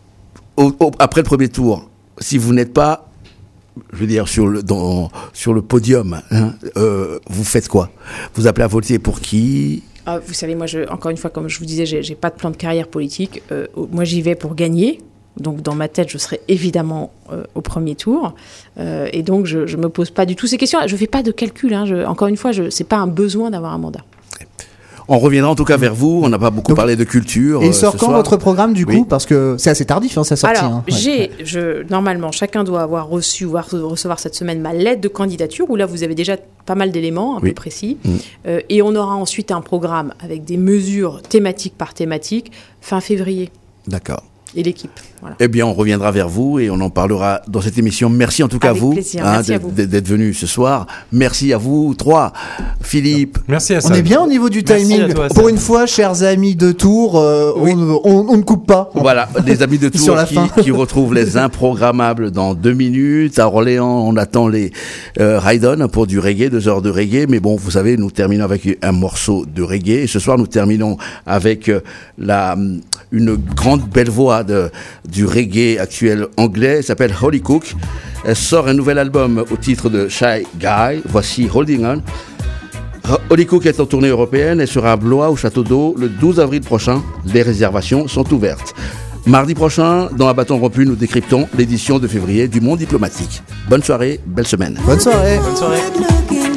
au, au, après le premier tour, si vous n'êtes pas je veux dire, sur le, dans, sur le podium, hein, euh, vous faites quoi ? Vous appelez à voter pour qui ? Ah, vous savez, moi, je, encore une fois, comme je vous disais, j'ai, j'ai pas de plan de carrière politique. Euh, moi, j'y vais pour gagner. Donc, dans ma tête, je serai évidemment euh, au premier tour. Euh, et donc, je ne me pose pas du tout ces questions. Je ne fais pas de calcul. Hein, je, encore une fois, ce n'est pas un besoin d'avoir un mandat. On reviendra en tout cas vers vous. On n'a pas beaucoup Donc, parlé de culture. Et il euh, sort ce quand soir. votre programme du coup Oui. Parce que c'est assez tardif hein, sa sortie. Alors, hein. Ouais. j'ai, je, normalement, chacun doit avoir reçu ou recevoir cette semaine ma lettre de candidature où là, vous avez déjà pas mal d'éléments un Oui. peu précis. Mmh. Euh, et on aura ensuite un programme avec des mesures thématiques par thématique fin février. D'accord. Et l'équipe. Voilà. Eh bien, on reviendra vers vous et on en parlera dans cette émission. Merci en tout cas Avec à vous, plaisir. hein, Merci à d'être, vous. d'être venus ce soir. Merci à vous trois, Philippe. Merci à On est bien au niveau du Merci timing. à toi, Pour Sam. une fois, chers amis de Tours, euh, Oui. on, on- on ne coupe pas. Voilà, des amis de Sur Tours la qui, fin. qui retrouvent les improgrammables dans deux minutes. À Orléans, on attend les euh, Raidon pour du reggae, deux heures de reggae. Mais bon, vous savez, nous terminons avec un morceau de reggae. Et ce soir, nous terminons avec euh, la une grande belle voix de, du reggae actuel anglais. Elle s'appelle Holly Cook. Elle sort un nouvel album au titre de Shy Guy. Voici Holding On. Holly Cook est en tournée européenne et sera à Blois au Château d'Eau le douze avril prochain. Les réservations sont ouvertes. Mardi prochain, dans À bâton rompu, nous décryptons l'édition de février du Monde diplomatique. Bonne soirée, belle semaine. Bonne soirée. Bonne soirée. Looking